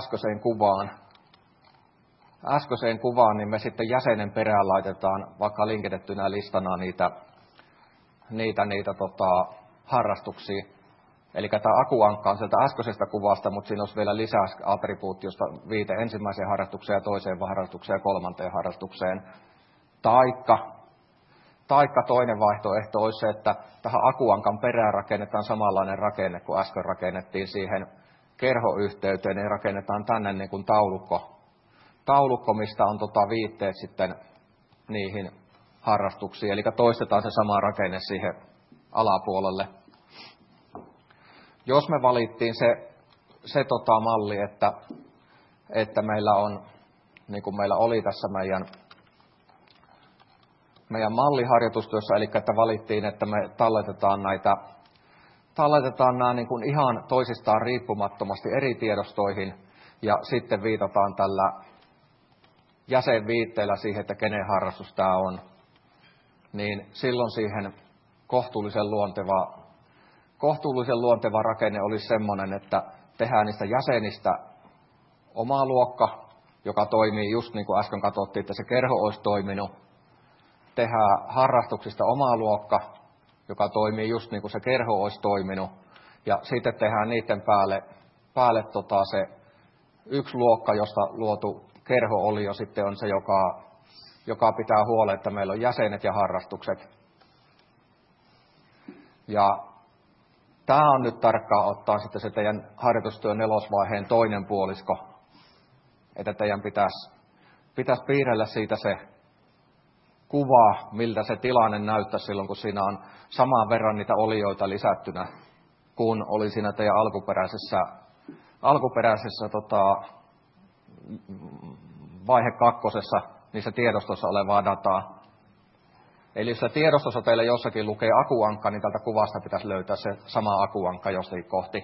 äskeiseen kuvaan, niin me sitten jäsenen perään laitetaan vaikka linkitettynä listana niitä harrastuksia. Eli tämä akuankka on sieltä äskeisestä kuvasta, mutta siinä olisi vielä lisää attribuutti, josta viite ensimmäiseen harrastukseen ja toiseen harrastukseen ja 3. harrastukseen. Taikka toinen vaihtoehto olisi se, että tähän akuankan perään rakennetaan samanlainen rakenne kuin äsken rakennettiin siihen kerhoyhteyteen, niin rakennetaan tänne niin kuin taulukko, mistä on viitteet sitten niihin harrastuksiin. Eli toistetaan se sama rakenne siihen alapuolelle. Jos me valittiin se malli, että meillä on, niin kuin meillä oli tässä meidän malliharjoitustyössä, eli että valittiin, että me talletetaan nämä niin kuin ihan toisistaan riippumattomasti eri tiedostoihin ja sitten viitataan tällä jäsenviitteellä siihen, että kenen harrastus tämä on, niin silloin siihen kohtuullisen luonteva rakenne olisi semmoinen, että tehdään niistä jäsenistä oma luokka, joka toimii just niin kuin äsken katsottiin, että se kerho olisi toiminut. tehdään harrastuksista oma luokka, joka toimii just niin kuin se kerho olisi toiminut. Ja sitten tehdään niiden päälle se yksi luokka, josta luotu kerho oli jo sitten on se, joka pitää huolen, että meillä on jäsenet ja harrastukset. Ja tämä on nyt tarkkaan ottaa sitten se teidän harjoitustyön 4. toinen puolisko, että teidän pitäisi piirrellä siitä se kuva, miltä se tilanne näyttää silloin, kun siinä on saman verran niitä olioita lisättynä, kun oli siinä teidän alkuperäisessä vaihe 2, niissä tiedostossa olevaa dataa. Eli jos tiedostossa teillä jossakin lukee akuankka, niin tältä kuvasta pitäisi löytää se sama akuankka jostakin kohti.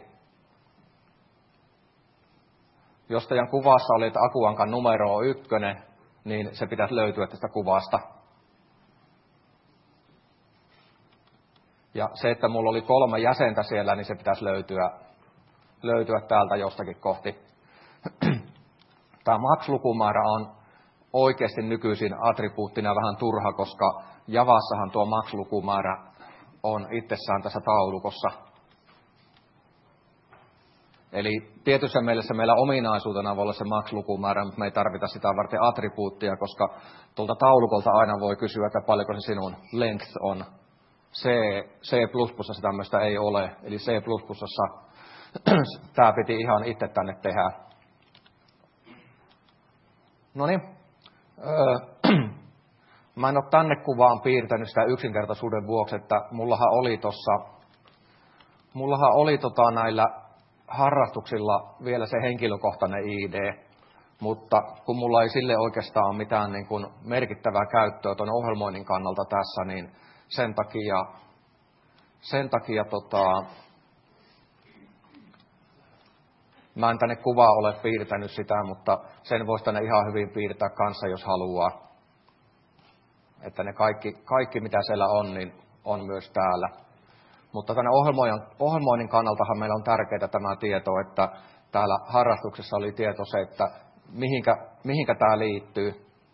Jos teidän kuvassa oli, että akuankan numero on 1, niin se pitäisi löytyä tästä kuvasta. Ja se, että mulla oli 3 jäsentä siellä, niin se pitäisi löytyä täältä jostakin kohti. Tämä max-lukumäärä on oikeasti nykyisin attribuuttina vähän turha, koska Javassahan tuo max-lukumäärä on itsessään tässä taulukossa. Eli tietyssä mielessä meillä ominaisuutena voi olla se max-lukumäärä, mutta me ei tarvita sitä varten attribuuttia, koska tuolta taulukolta aina voi kysyä, että paljonko se sinun length on. C++ssa tämmöistä ei ole, eli C++ssa tämä piti ihan itse tänne tehdä. Noniin. Mä en ole tänne kuvaan piirtänyt sitä yksinkertaisuuden vuoksi, että mullahan oli näillä harrastuksilla vielä se henkilökohtainen ID, mutta kun mulla ei sille oikeastaan ole mitään niin kuin merkittävää käyttöä tuon ohjelmoinnin kannalta tässä, niin sen takia mä en tänne kuvaa ole piirtänyt sitä, mutta sen voisi tänne ihan hyvin piirtää kanssa, jos haluaa. Että ne kaikki mitä siellä on, niin on myös täällä. Mutta tänne ohjelmoinnin kannaltahan meillä on tärkeää tämä tieto, että täällä harrastuksessa oli tieto se, että mihinkä tämä liittyy.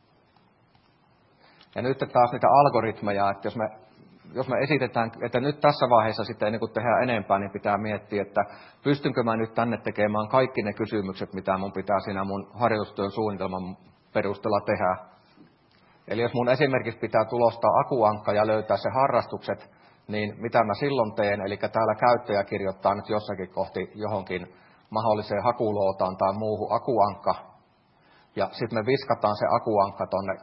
Ja nyt taas niitä algoritmeja, että jos me esitetään, että nyt tässä vaiheessa sitten ennen kuin tehdään enempää, niin pitää miettiä, että pystynkö mä nyt tänne tekemään kaikki ne kysymykset, mitä mun pitää siinä mun harjoitustyön suunnitelman perusteella tehdä. Eli jos mun esimerkiksi pitää tulostaa akuankka ja löytää se harrastukset, niin mitä mä silloin teen, eli täällä käyttäjä kirjoittaa nyt jossakin kohti johonkin mahdolliseen hakulootaan tai muuhun akuankka, ja sitten me viskataan se akuankka tonne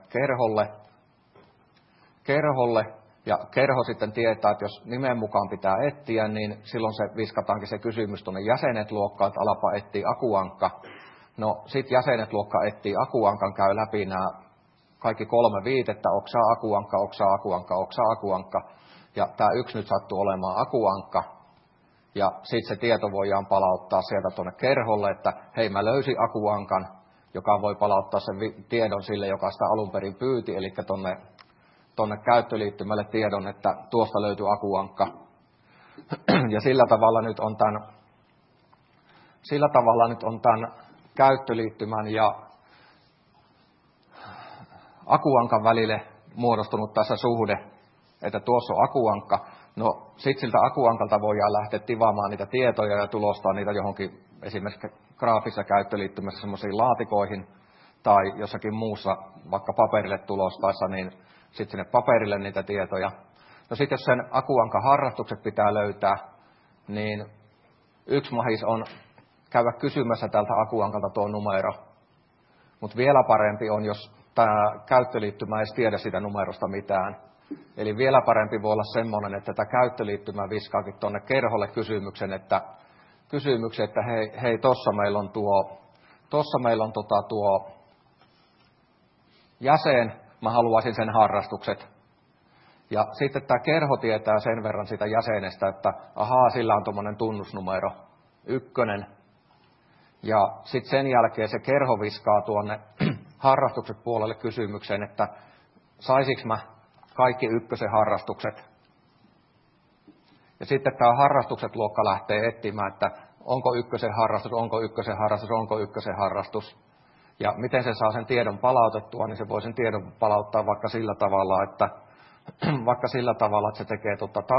kerholle, ja kerho sitten tietää, että jos nimen mukaan pitää etsiä, niin silloin se viskataankin se kysymys tuonne jäsenet-luokkaan, että alapa etsii akuankka. No sitten jäsenet-luokka etsii akuankan, käy läpi nämä kaikki 3 viitettä, oksaa akuankka, oksaa akuankka, oksaa akuankka. Ja tämä yksi nyt sattuu olemaan akuankka. Ja sitten se tieto voidaan palauttaa sieltä tuonne kerholle, että hei, mä löysin akuankan, joka voi palauttaa sen tiedon sille, joka sitä alun perin pyyti, eli tuonne käyttöliittymälle tiedon, että tuosta löytyy akuankka. Ja sillä tavalla nyt on tämän käyttöliittymän ja akuankan välille muodostunut tässä suhde, että tuossa on akuankka. No sitten siltä akuankalta voidaan lähteä tivaamaan niitä tietoja ja tulostaa niitä johonkin esimerkiksi graafisessa käyttöliittymässä semmoisiin laatikoihin tai jossakin muussa, vaikka paperille tulostaessa, niin sitten sinne paperille niitä tietoja. No sitten jos sen akuankan harrastukset pitää löytää, niin yksi mahis on käydä kysymässä tältä akuankalta tuo numero. Mutta vielä parempi on, jos tämä käyttöliittymä ei tiedä sitä numerosta mitään. Eli vielä parempi voi olla semmoinen, että tämä käyttöliittymä viskaakin tuonne kerholle kysymyksen, että hei tuossa meillä on tuo jäsen, mä haluaisin sen harrastukset. Ja sitten tämä kerho tietää sen verran siitä jäsenestä, että ahaa, sillä on tuommoinen tunnusnumero 1. Ja sitten sen jälkeen se kerho viskaa tuonne harrastukset puolelle kysymyksen, että saisinko mä kaikki 1 harrastukset. Ja sitten tämä harrastukset luokka lähtee etsimään, että onko 1 harrastus, onko 1 harrastus, onko 1 harrastus. Ja miten se saa sen tiedon palautettua, niin se voi sen tiedon palauttaa vaikka sillä tavalla, että se tekee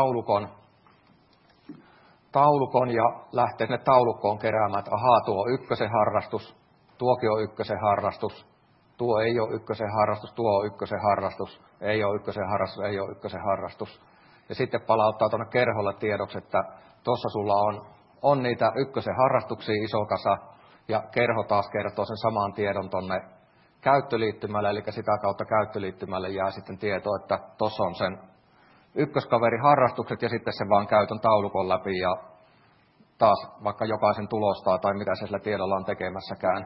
taulukon ja lähtee sinne taulukkoon keräämään, että ahaa, tuo on ykkösen harrastus, tuokin on ykkösen harrastus, tuo ei ole ykkösen harrastus, tuo on ykkösen harrastus, ei ole ykkösen harrastus, ei ole ykkösen harrastus. Ja sitten palauttaa tuonne kerholle tiedoksi, että tuossa sulla on niitä ykkösen harrastuksia iso kasa, ja kerho taas kertoo sen saman tiedon tuonne käyttöliittymälle, eli sitä kautta käyttöliittymälle jää sitten tieto, että tuossa on sen ykköskaverin harrastukset, ja sitten se vaan käytön taulukon läpi, ja taas vaikka jokaisen tulostaa tai mitä se sillä tiedolla on tekemässäkään.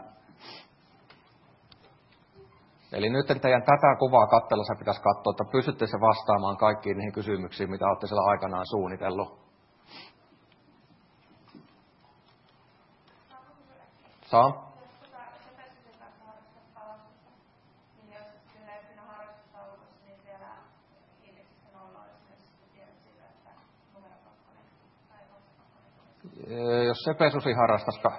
Eli nyt teidän tätä kuvaa katsellessa pitäisi katsoa, että pystytte se vastaamaan kaikkiin niihin kysymyksiin, mitä olette siellä aikanaan suunnitellut. Saa? Jos sepesusi harrastaisikaan.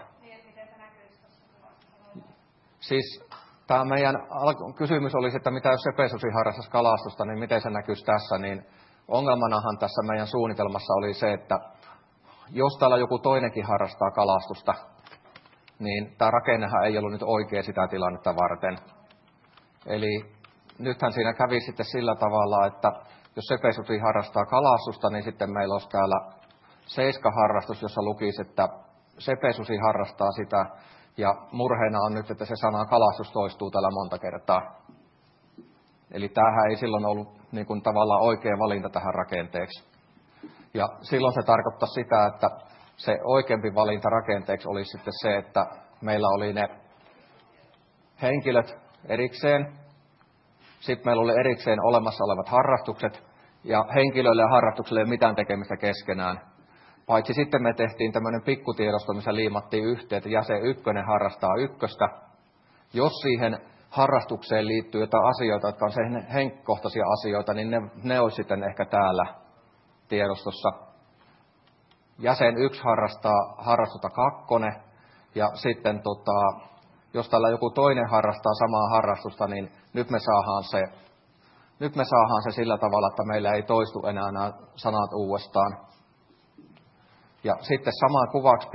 Siis tämä meidän kysymys olisi, että mitä jos sepesusi harrastaisi kalastusta, niin miten se näkyisi tässä, niin ongelmanahan tässä meidän suunnitelmassa oli se, että jos täällä joku toinenkin harrastaa kalastusta, niin tämä rakennehan ei ollut nyt oikea sitä tilannetta varten. Eli nythän siinä kävi sitten sillä tavalla, että jos sepesusi harrastaa kalastusta, niin sitten meillä olisi täällä 7-harrastus, jossa lukisi, että sepesusi harrastaa sitä, ja murheena on nyt, että se sana kalastus toistuu täällä monta kertaa. Eli tämähän ei silloin ollut niin kuin tavallaan oikea valinta tähän rakenteeksi. Ja silloin se tarkoittaa sitä, että se oikeampi valinta rakenteeksi olisi sitten se, että meillä oli ne henkilöt erikseen, sitten meillä oli erikseen olemassa olevat harrastukset, ja henkilöille ja harrastuksille ei ole mitään tekemistä keskenään. Paitsi sitten me tehtiin tämmöinen pikkutiedosto, missä liimattiin yhteen, että jäsen 1 harrastaa ykköstä. Jos siihen harrastukseen liittyy jotain asioita, jotka on sen henkkohtaisia asioita, niin ne olisi sitten ehkä täällä tiedostossa. Jäsen 1 harrastaa harrastusta 2, ja sitten jos täällä joku toinen harrastaa samaa harrastusta, niin nyt me saadaan se sillä tavalla, että meillä ei toistu enää nämä sanat uudestaan. Ja sitten samaan kuvaksi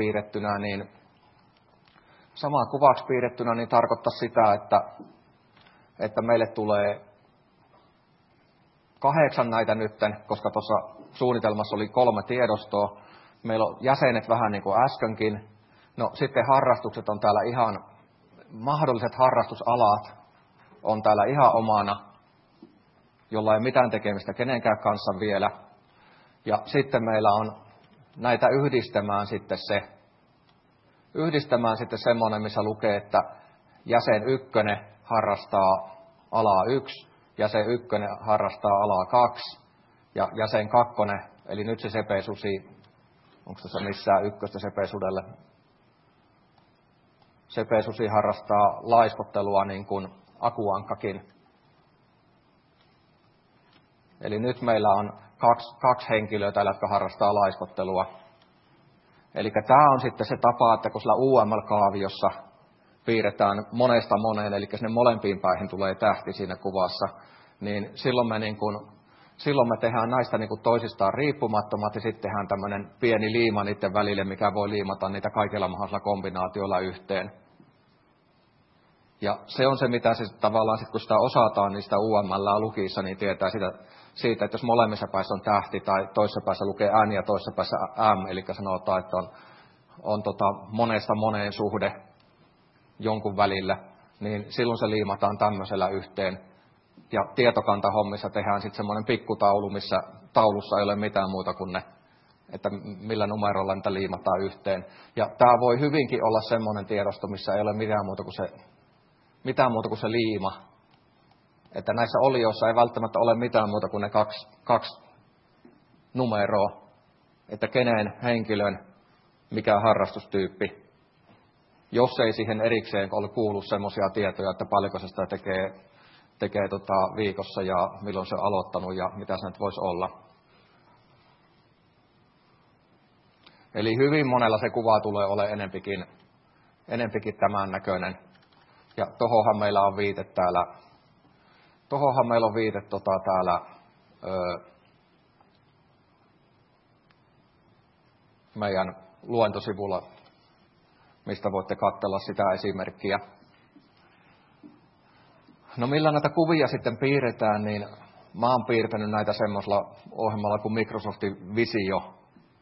piirrettynä niin tarkoittaa sitä, että meille tulee 8 näitä nytten, koska tuossa suunnitelmassa oli 3 tiedostoa. Meillä on jäsenet vähän niin kuin äskenkin. No sitten harrastukset on täällä ihan, mahdolliset harrastusalat on täällä ihan omana, jolla ei mitään tekemistä kenenkään kanssa vielä. Ja sitten meillä on näitä yhdistämään sitten semmoinen, missä lukee, että jäsen 1 harrastaa alaa 1, jäsen 1 harrastaa alaa 2 ja jäsen 2, eli nyt se sepesusi, onko tässä missään 1 sepesudelle? Sepesusi harrastaa laiskottelua niin kuin akuankkakin. Eli nyt meillä on kaksi henkilöä täällä, jotka harrastaa laiskottelua. Eli tämä on sitten se tapa, että kun sillä UML-kaaviossa piirretään monesta moneen, eli sinne molempiin päihin tulee tähti siinä kuvassa, niin silloin me tehdään näistä niin kuin toisistaan riippumattomat, ja sitten tehdään tämmöinen pieni liima niiden välille, mikä voi liimata niitä kaikilla mahdollisilla kombinaatioilla yhteen. Ja se on se, mitä se tavallaan, sit kun sitä osataan, niin sitä UML:ää lukissa, niin tietää siitä, että jos molemmissa päissä on tähti tai toisessa päässä lukee N ja toisessa päässä M, eli sanotaan, että on monesta moneen suhde jonkun välillä, niin silloin se liimataan tämmöisellä yhteen. Ja tietokantahommissa tehdään sitten semmoinen pikkutaulu, missä taulussa ei ole mitään muuta kuin ne, että millä numerolla niitä liimataan yhteen. Ja tämä voi hyvinkin olla semmoinen tiedosto, missä ei ole mitään muuta kuin se liima. Että näissä olioissa ei välttämättä ole mitään muuta kuin ne kaksi numeroa, että kenen henkilön, mikä harrastustyyppi. Jos ei siihen erikseen ole kuulu semmoisia tietoja, että paljonko se sitä tekee viikossa ja milloin se on aloittanut ja mitä se nyt voisi olla. Eli hyvin monella se kuva tulee olemaan enempikin tämän näköinen. Ja tohonhan meillä on viite täällä. Tohonhan meillä on viite täällä meidän luentosivulla, mistä voitte katsella sitä esimerkkiä. No millä näitä kuvia sitten piirretään, niin mä oon piirtänyt näitä semmoisella ohjelmalla kuin Microsoftin Visio.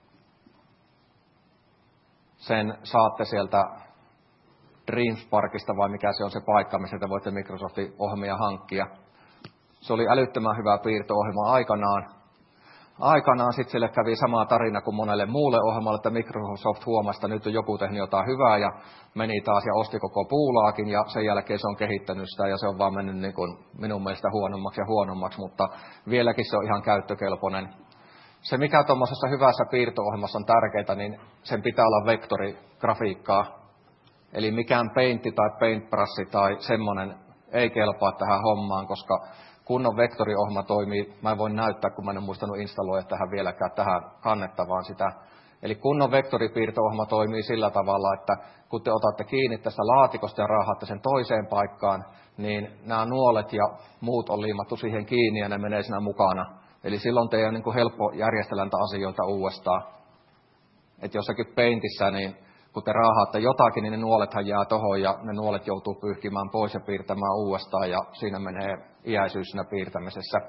Sen saatte sieltä Dreamsparkista vai mikä se on se paikka, missä te voitte Microsoftin ohjelmia hankkia. Se oli älyttömän hyvä piirto-ohjelma aikanaan. Aikanaan sitten sille kävi sama tarina kuin monelle muulle ohjelmalle, että Microsoft huomasi, että nyt on joku tehnyt jotain hyvää ja meni taas ja osti koko puulaakin ja sen jälkeen se on kehittänyt sitä ja se on vaan mennyt niin kuin minun mielestä huonommaksi ja huonommaksi, mutta vieläkin se on ihan käyttökelpoinen. Se mikä tuommoisessa hyvässä piirto-ohjelmassa on tärkeää, niin sen pitää olla vektorigrafiikkaa. Eli mikään Paintti tai Paintbrush tai semmoinen ei kelpaa tähän hommaan, koska kunnon vektoriohjelma toimii, mä en voi näyttää, kun mä en muistanut installoida tähän vieläkään tähän kannettavaan sitä. Eli kunnon vektoripiirto-ohjelma toimii sillä tavalla, että kun te otatte kiinni tästä laatikosta ja raahaatte sen toiseen paikkaan, niin nämä nuolet ja muut on liimattu siihen kiinni ja ne menee siinä mukana. Eli silloin teidän on niin kuin helppo järjestellä näitä asioita uudestaan. Että jossakin Paintissä, niin kun te raahaatte jotakin, niin ne nuolethan jää tohon ja ne nuolet joutuu pyyhkimään pois ja piirtämään uudestaan ja siinä menee iäisyys siinä piirtämisessä.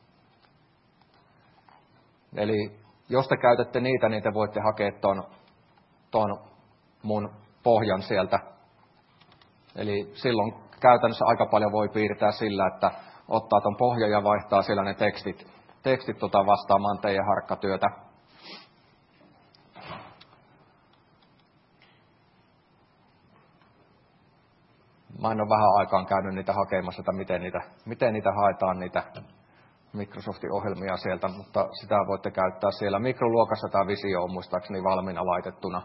Eli jos te käytätte niitä, niin te voitte hakea ton mun pohjan sieltä. Eli silloin käytännössä aika paljon voi piirtää sillä, että ottaa ton pohjan ja vaihtaa siellä ne tekstit vastaamaan teidän harkkatyötä. Mä en ole vähän aikaan käynyt niitä hakemassa, että miten niitä haetaan, niitä Microsoftin ohjelmia sieltä, mutta sitä voitte käyttää siellä. Mikroluokassa tämä Visio on muistaakseni valmiina laitettuna.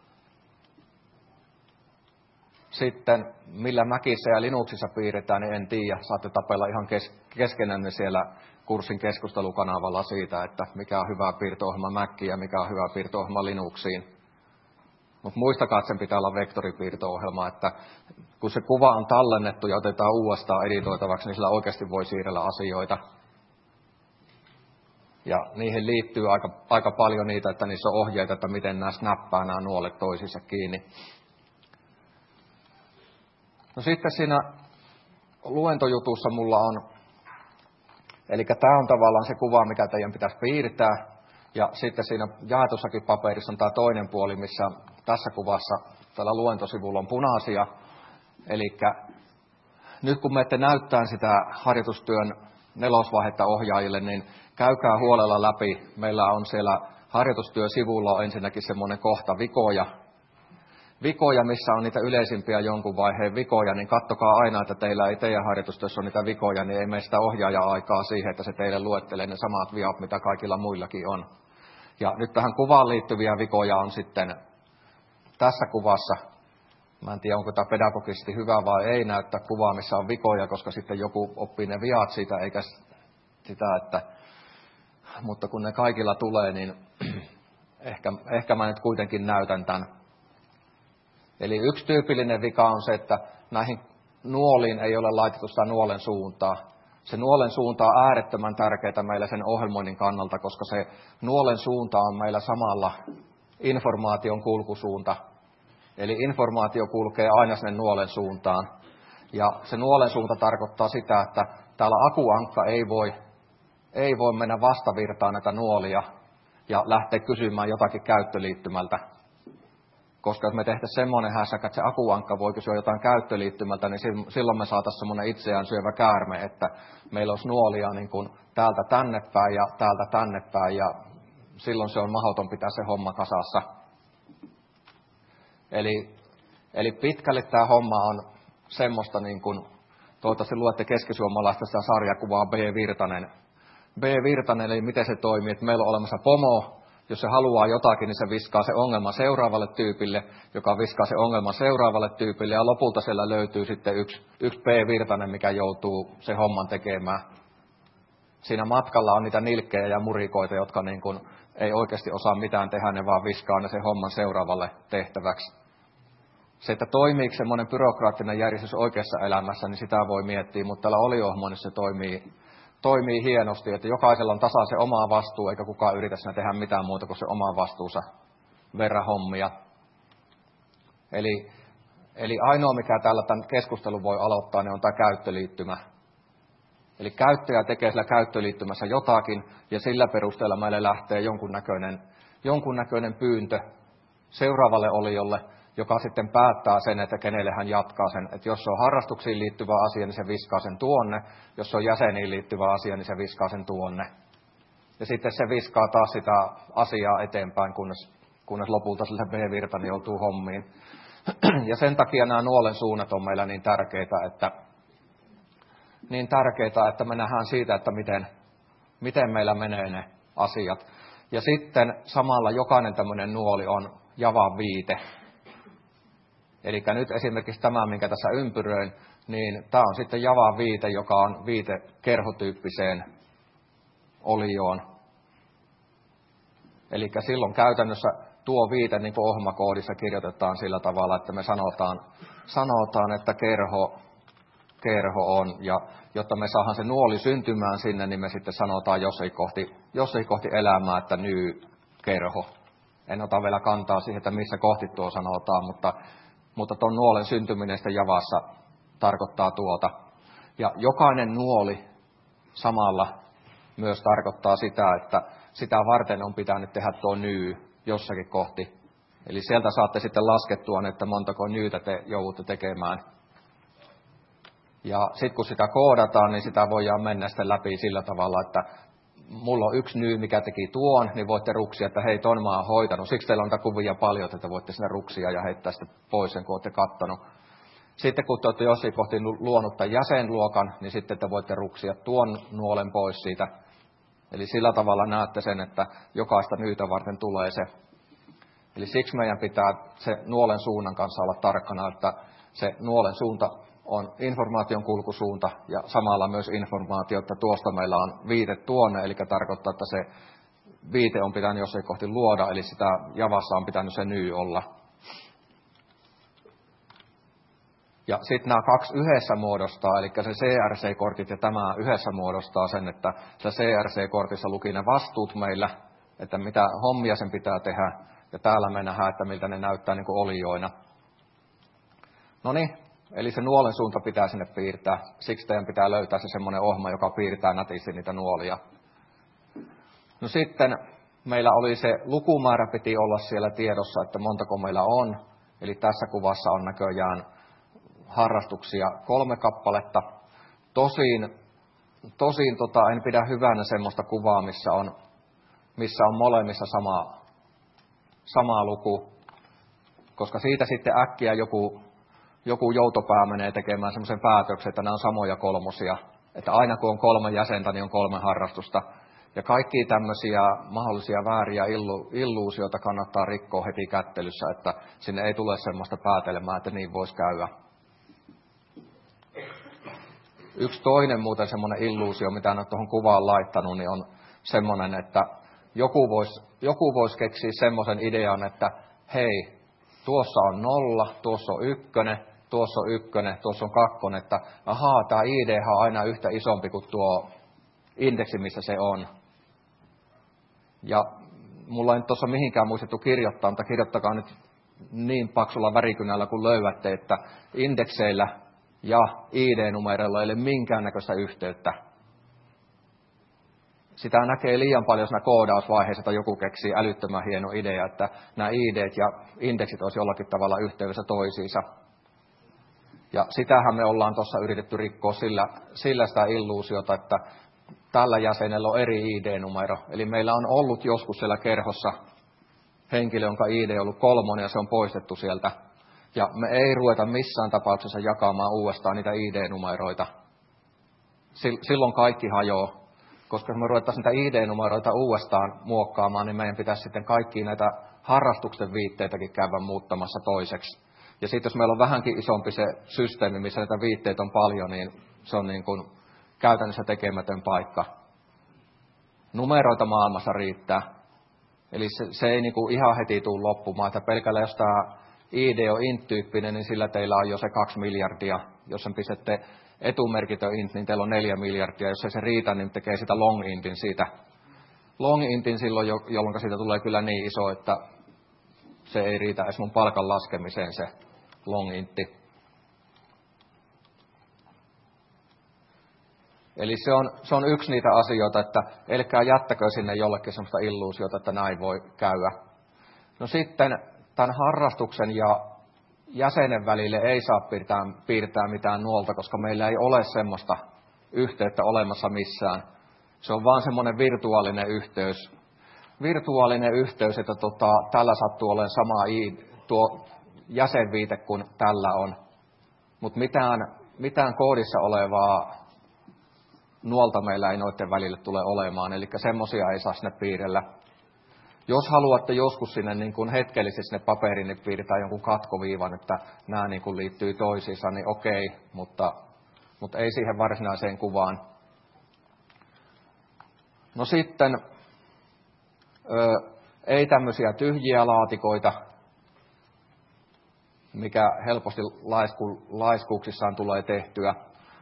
Sitten millä Macissa ja Linuxissa piirretään, niin en tiedä. Saatte tapella ihan keskenänne siellä kurssin keskustelukanavalla siitä, että mikä on hyvä piirto-ohjelma Maciin ja mikä on hyvä piirto-ohjelma Linuxiin. Mutta muistakaa, että sen pitää olla vektoripiirto-ohjelma, että kun se kuva on tallennettu ja otetaan uudestaan editoitavaksi, niin sillä oikeasti voi siirrellä asioita. Ja niihin liittyy aika paljon niitä, että niissä on ohjeita, että miten nämä snappaa nämä nuolet toisissa kiinni. No sitten siinä luentojutussa mulla on, eli tämä on tavallaan se kuva, mikä teidän pitäisi piirtää. Ja sitten siinä jaetussakin paperissa on tämä toinen puoli, missä tässä kuvassa tällä luentosivulla on punaisia. Eli nyt kun menette näyttämään sitä harjoitustyön nelosvaihetta ohjaajille, niin käykää huolella läpi. Meillä on siellä harjoitustyösivulla on ensinnäkin semmoinen kohta vikoja, missä on niitä yleisimpiä jonkun vaiheen vikoja, niin kattokaa aina, että teillä ei teidän harjoitustyössä ole niitä vikoja, niin ei mene sitä ohjaaja-aikaa siihen, että se teille luettelee ne samat viat, mitä kaikilla muillakin on. Ja nyt tähän kuvaan liittyviä vikoja on sitten tässä kuvassa. Mä en tiedä, onko tämä pedagogisesti hyvä vai ei näyttää kuvaa, missä on vikoja, koska sitten joku oppii ne viat siitä, eikä sitä, että... Mutta kun ne kaikilla tulee, niin ehkä mä nyt kuitenkin näytän tämän. Eli yksi tyypillinen vika on se, että näihin nuoliin ei ole laitettu sitä nuolen suuntaa. Se nuolen suunta on äärettömän tärkeää meillä sen ohjelmoinnin kannalta, koska se nuolen suunta on meillä samalla informaation kulkusuunta. Eli informaatio kulkee aina sinne nuolen suuntaan. Ja se nuolen suunta tarkoittaa sitä, että täällä akuankka ei voi mennä vastavirtaan näitä nuolia ja lähteä kysymään jotakin käyttöliittymältä. Koska jos me tehtäisiin semmoinen hässäkä, että se akuankka voi kysyä jotain käyttöliittymältä, niin silloin me saataisiin semmoinen itseään syövä käärme, että meillä olisi nuolia niin kuin täältä tänne päin ja täältä tänne päin, ja silloin se on mahdoton pitää se homma kasassa. Eli pitkälle tämä homma on semmoista, niin kuin toivottavasti luette keskisuomalaista sitä sarjakuvaa B-Virtanen. B-Virtanen, eli miten se toimii, että meillä on olemassa pomo. Jos se haluaa jotakin, niin se viskaa se ongelma seuraavalle tyypille, joka viskaa se ongelma seuraavalle tyypille, ja lopulta siellä löytyy sitten yksi P-virtanen, mikä joutuu se homman tekemään. Siinä matkalla on niitä nilkkejä ja murikoita, jotka niin kuin ei oikeasti osaa mitään tehdä, ne vaan viskaa ne sen homman seuraavalle tehtäväksi. Se, että toimiiko semmoinen byrokraattinen järjestys oikeassa elämässä, niin sitä voi miettiä, mutta täällä oliohmoinnissa se toimii hienosti, että jokaisella on tasan se oma vastuu, eikä kukaan yritä siinä tehdä mitään muuta kuin se oma vastuunsa verran hommia. Eli ainoa, mikä täällä tämän keskustelun voi aloittaa, niin on tämä käyttöliittymä. Eli käyttäjä tekee sillä käyttöliittymässä jotakin, ja sillä perusteella meille lähtee jonkunnäköinen pyyntö seuraavalle oliolle, joka sitten päättää sen, että kenelle hän jatkaa sen. Että jos se on harrastuksiin liittyvä asia, niin se viskaa sen tuonne. Jos se on jäseniin liittyvä asia, niin se viskaa sen tuonne. Ja sitten se viskaa taas sitä asiaa eteenpäin, kunnes lopulta sille B-virta niin joutuu hommiin. Ja sen takia nämä nuolen suunnat on meillä niin tärkeitä, että me nähdään siitä, että miten meillä menee ne asiat. Ja sitten samalla jokainen tämmöinen nuoli on Javan viite. Eli nyt esimerkiksi tämä, minkä tässä ympyröin, niin tämä on sitten Javan viite, joka on viite kerhotyyppiseen olioon. Eli silloin käytännössä tuo viite niin kuin ohjelmakoodissa kirjoitetaan sillä tavalla, että me sanotaan että kerho on, ja jotta me saadaan se nuoli syntymään sinne, niin me sitten sanotaan, jos ei kohti elämää, että kerho. En ota vielä kantaa siihen, että missä kohti tuo sanotaan, mutta tuon nuolen syntyminen sitten Javassa tarkoittaa tuota. Ja jokainen nuoli samalla myös tarkoittaa sitä, että sitä varten on pitänyt tehdä tuo jossakin kohti. Eli sieltä saatte sitten laskettua, että montako nyytä te joudutte tekemään. Ja sitten kun sitä koodataan, niin sitä voidaan mennä sitten läpi sillä tavalla, että mulla on yksi nyy, mikä teki tuon, niin voitte ruksia, että hei, ton mä oon hoitanut. Siksi teillä on niitä kuvia paljon, että voitte sinne ruksia ja heittää sitten pois sen, kun olette kattonut. Sitten kun te olette jossain kohti luonut tämän jäsenluokan, niin sitten te voitte ruksia tuon nuolen pois siitä. Eli sillä tavalla näette sen, että jokaista nyytä varten tulee se. Eli siksi meidän pitää se nuolen suunnan kanssa olla tarkkana, että se nuolen suunta on informaation kulkusuunta ja samalla myös informaatio, että tuosta meillä on viite tuonne, eli tarkoittaa, että se viite on pitänyt jossain kohti luoda, eli sitä Javassa on pitänyt se nyy olla. Ja sitten nämä kaksi yhdessä muodostaa, eli se CRC-kortit ja tämä yhdessä muodostaa sen, että se CRC-kortissa luki ne vastuut meillä, että mitä hommia sen pitää tehdä, ja täällä me nähdään, että miltä ne näyttää niin kuin olioina. No niin, eli se nuolen suunta pitää sinne piirtää. Siksi teidän pitää löytää se semmoinen ohjelma, joka piirtää nätisti niitä nuolia. No sitten meillä oli se lukumäärä piti olla siellä tiedossa, että montako meillä on. Eli tässä kuvassa on näköjään harrastuksia 3 kappaletta. Tosin en pidä hyvänä semmoista kuvaa, missä on molemmissa sama luku, koska siitä sitten äkkiä joku joutopää menee tekemään semmoisen päätöksen, että nämä on samoja kolmosia. Että aina kun on 3 jäsentä, niin on 3 harrastusta. Ja kaikkia tämmöisiä mahdollisia vääriä illuusioita kannattaa rikkoa heti kättelyssä, että sinne ei tule semmoista päätelmää, että niin voisi käydä. Yksi toinen muuten semmoinen illuusio, mitä en ole tuohon kuvaan laittanut, niin on semmoinen, että joku voisi keksiä semmoisen idean, että hei, tuossa on 0, tuossa on 1, tuossa on 1, tuossa on 2, että ahaa, tämä ID on aina yhtä isompi kuin tuo indeksi, missä se on. Ja mulla ei tuossa mihinkään muistettu kirjoittaa, mutta kirjoittakaa nyt niin paksulla värikynällä kun löydätte, että indekseillä ja ID-numeroilla ei ole minkäännäköistä yhteyttä. Sitä näkee liian paljon siinä koodausvaiheessa, että joku keksii älyttömän hieno idea, että nämä IDt ja indeksit olisi jollakin tavalla yhteydessä toisiinsa. Ja sitähän me ollaan tuossa yritetty rikkoa sillä sitä illuusiota, että tällä jäsenellä on eri ID-numero. Eli meillä on ollut joskus siellä kerhossa henkilö, jonka ID on ollut 3 ja se on poistettu sieltä. Ja me ei ruveta missään tapauksessa jakamaan uudestaan niitä ID-numeroita. Silloin kaikki hajoaa. Koska jos me ruvettaisiin niitä ID-numeroita uudestaan muokkaamaan, niin meidän pitäisi sitten kaikkia näitä harrastuksen viitteitäkin käydä muuttamassa toiseksi. Ja sitten jos meillä on vähänkin isompi se systeemi, missä näitä viitteitä on paljon, niin se on niin kuin käytännössä tekemätön paikka. Numeroita maailmassa riittää. Eli se ei niin kuin ihan heti tule loppumaan, että pelkällä jos tämä ID on int-tyyppinen, niin sillä teillä on jo se 2 miljardia. Jos sen pistätte etumerkitön int, niin teillä on 4 miljardia. Jos ei se riitä, niin tekee sitä long intin siitä. Long intin silloin, jolloin siitä tulee kyllä niin iso, että se ei riitä edes mun palkan laskemiseen se long intti. Eli se on yksi niitä asioita, että älkää jättäkö sinne jollekin sellaista illuusiota, että näin voi käydä. No sitten tämän harrastuksen ja jäsenen välille ei saa piirtää mitään nuolta, koska meillä ei ole semmoista yhteyttä olemassa missään. Se on vaan semmoinen virtuaalinen yhteys. Virtuaalinen yhteys, että tällä sattuu olemaan sama tuo jäsenviite kuin tällä on. Mutta mitään koodissa olevaa nuolta meillä ei noiden välille tule olemaan, eli semmoisia ei saa sinne piirrellä. Jos haluatte joskus sinne niin kuin hetkellisesti sinne paperiin, niin piirretään jonkun katkoviivan, että nämä niin kuin liittyy toisiinsa, niin okei, mutta ei siihen varsinaiseen kuvaan. No sitten ei tämmöisiä tyhjiä laatikoita, mikä helposti laiskuuksissaan tulee tehtyä.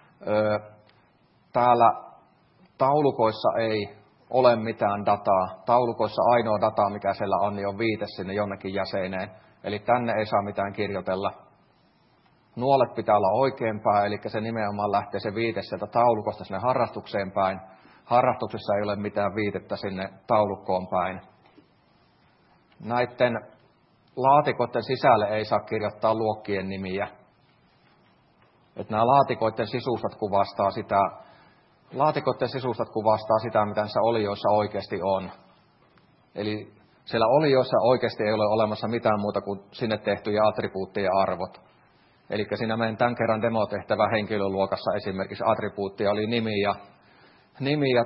Täällä taulukoissa ei ole mitään dataa. Taulukoissa ainoa data, mikä siellä on, niin on viite sinne jonnekin jäseneen. Eli tänne ei saa mitään kirjoitella. Nuolet pitää olla oikeinpäin, eli se nimenomaan lähtee se viite sieltä taulukosta sinne harrastukseen päin. Harrastuksessa ei ole mitään viitettä sinne taulukkoon päin. Näiden laatikoiden sisälle ei saa kirjoittaa luokkien nimiä. Että nämä laatikoiden sisustat kuvastaa sitä, mitä niissä olioissa oikeasti on. Eli siellä olioissa oikeasti ei ole olemassa mitään muuta kuin sinne tehtyjä attribuuttien arvot. Eli siinä meidän tämän kerran demotehtävä henkilöluokassa esimerkiksi attribuuttia oli nimi ja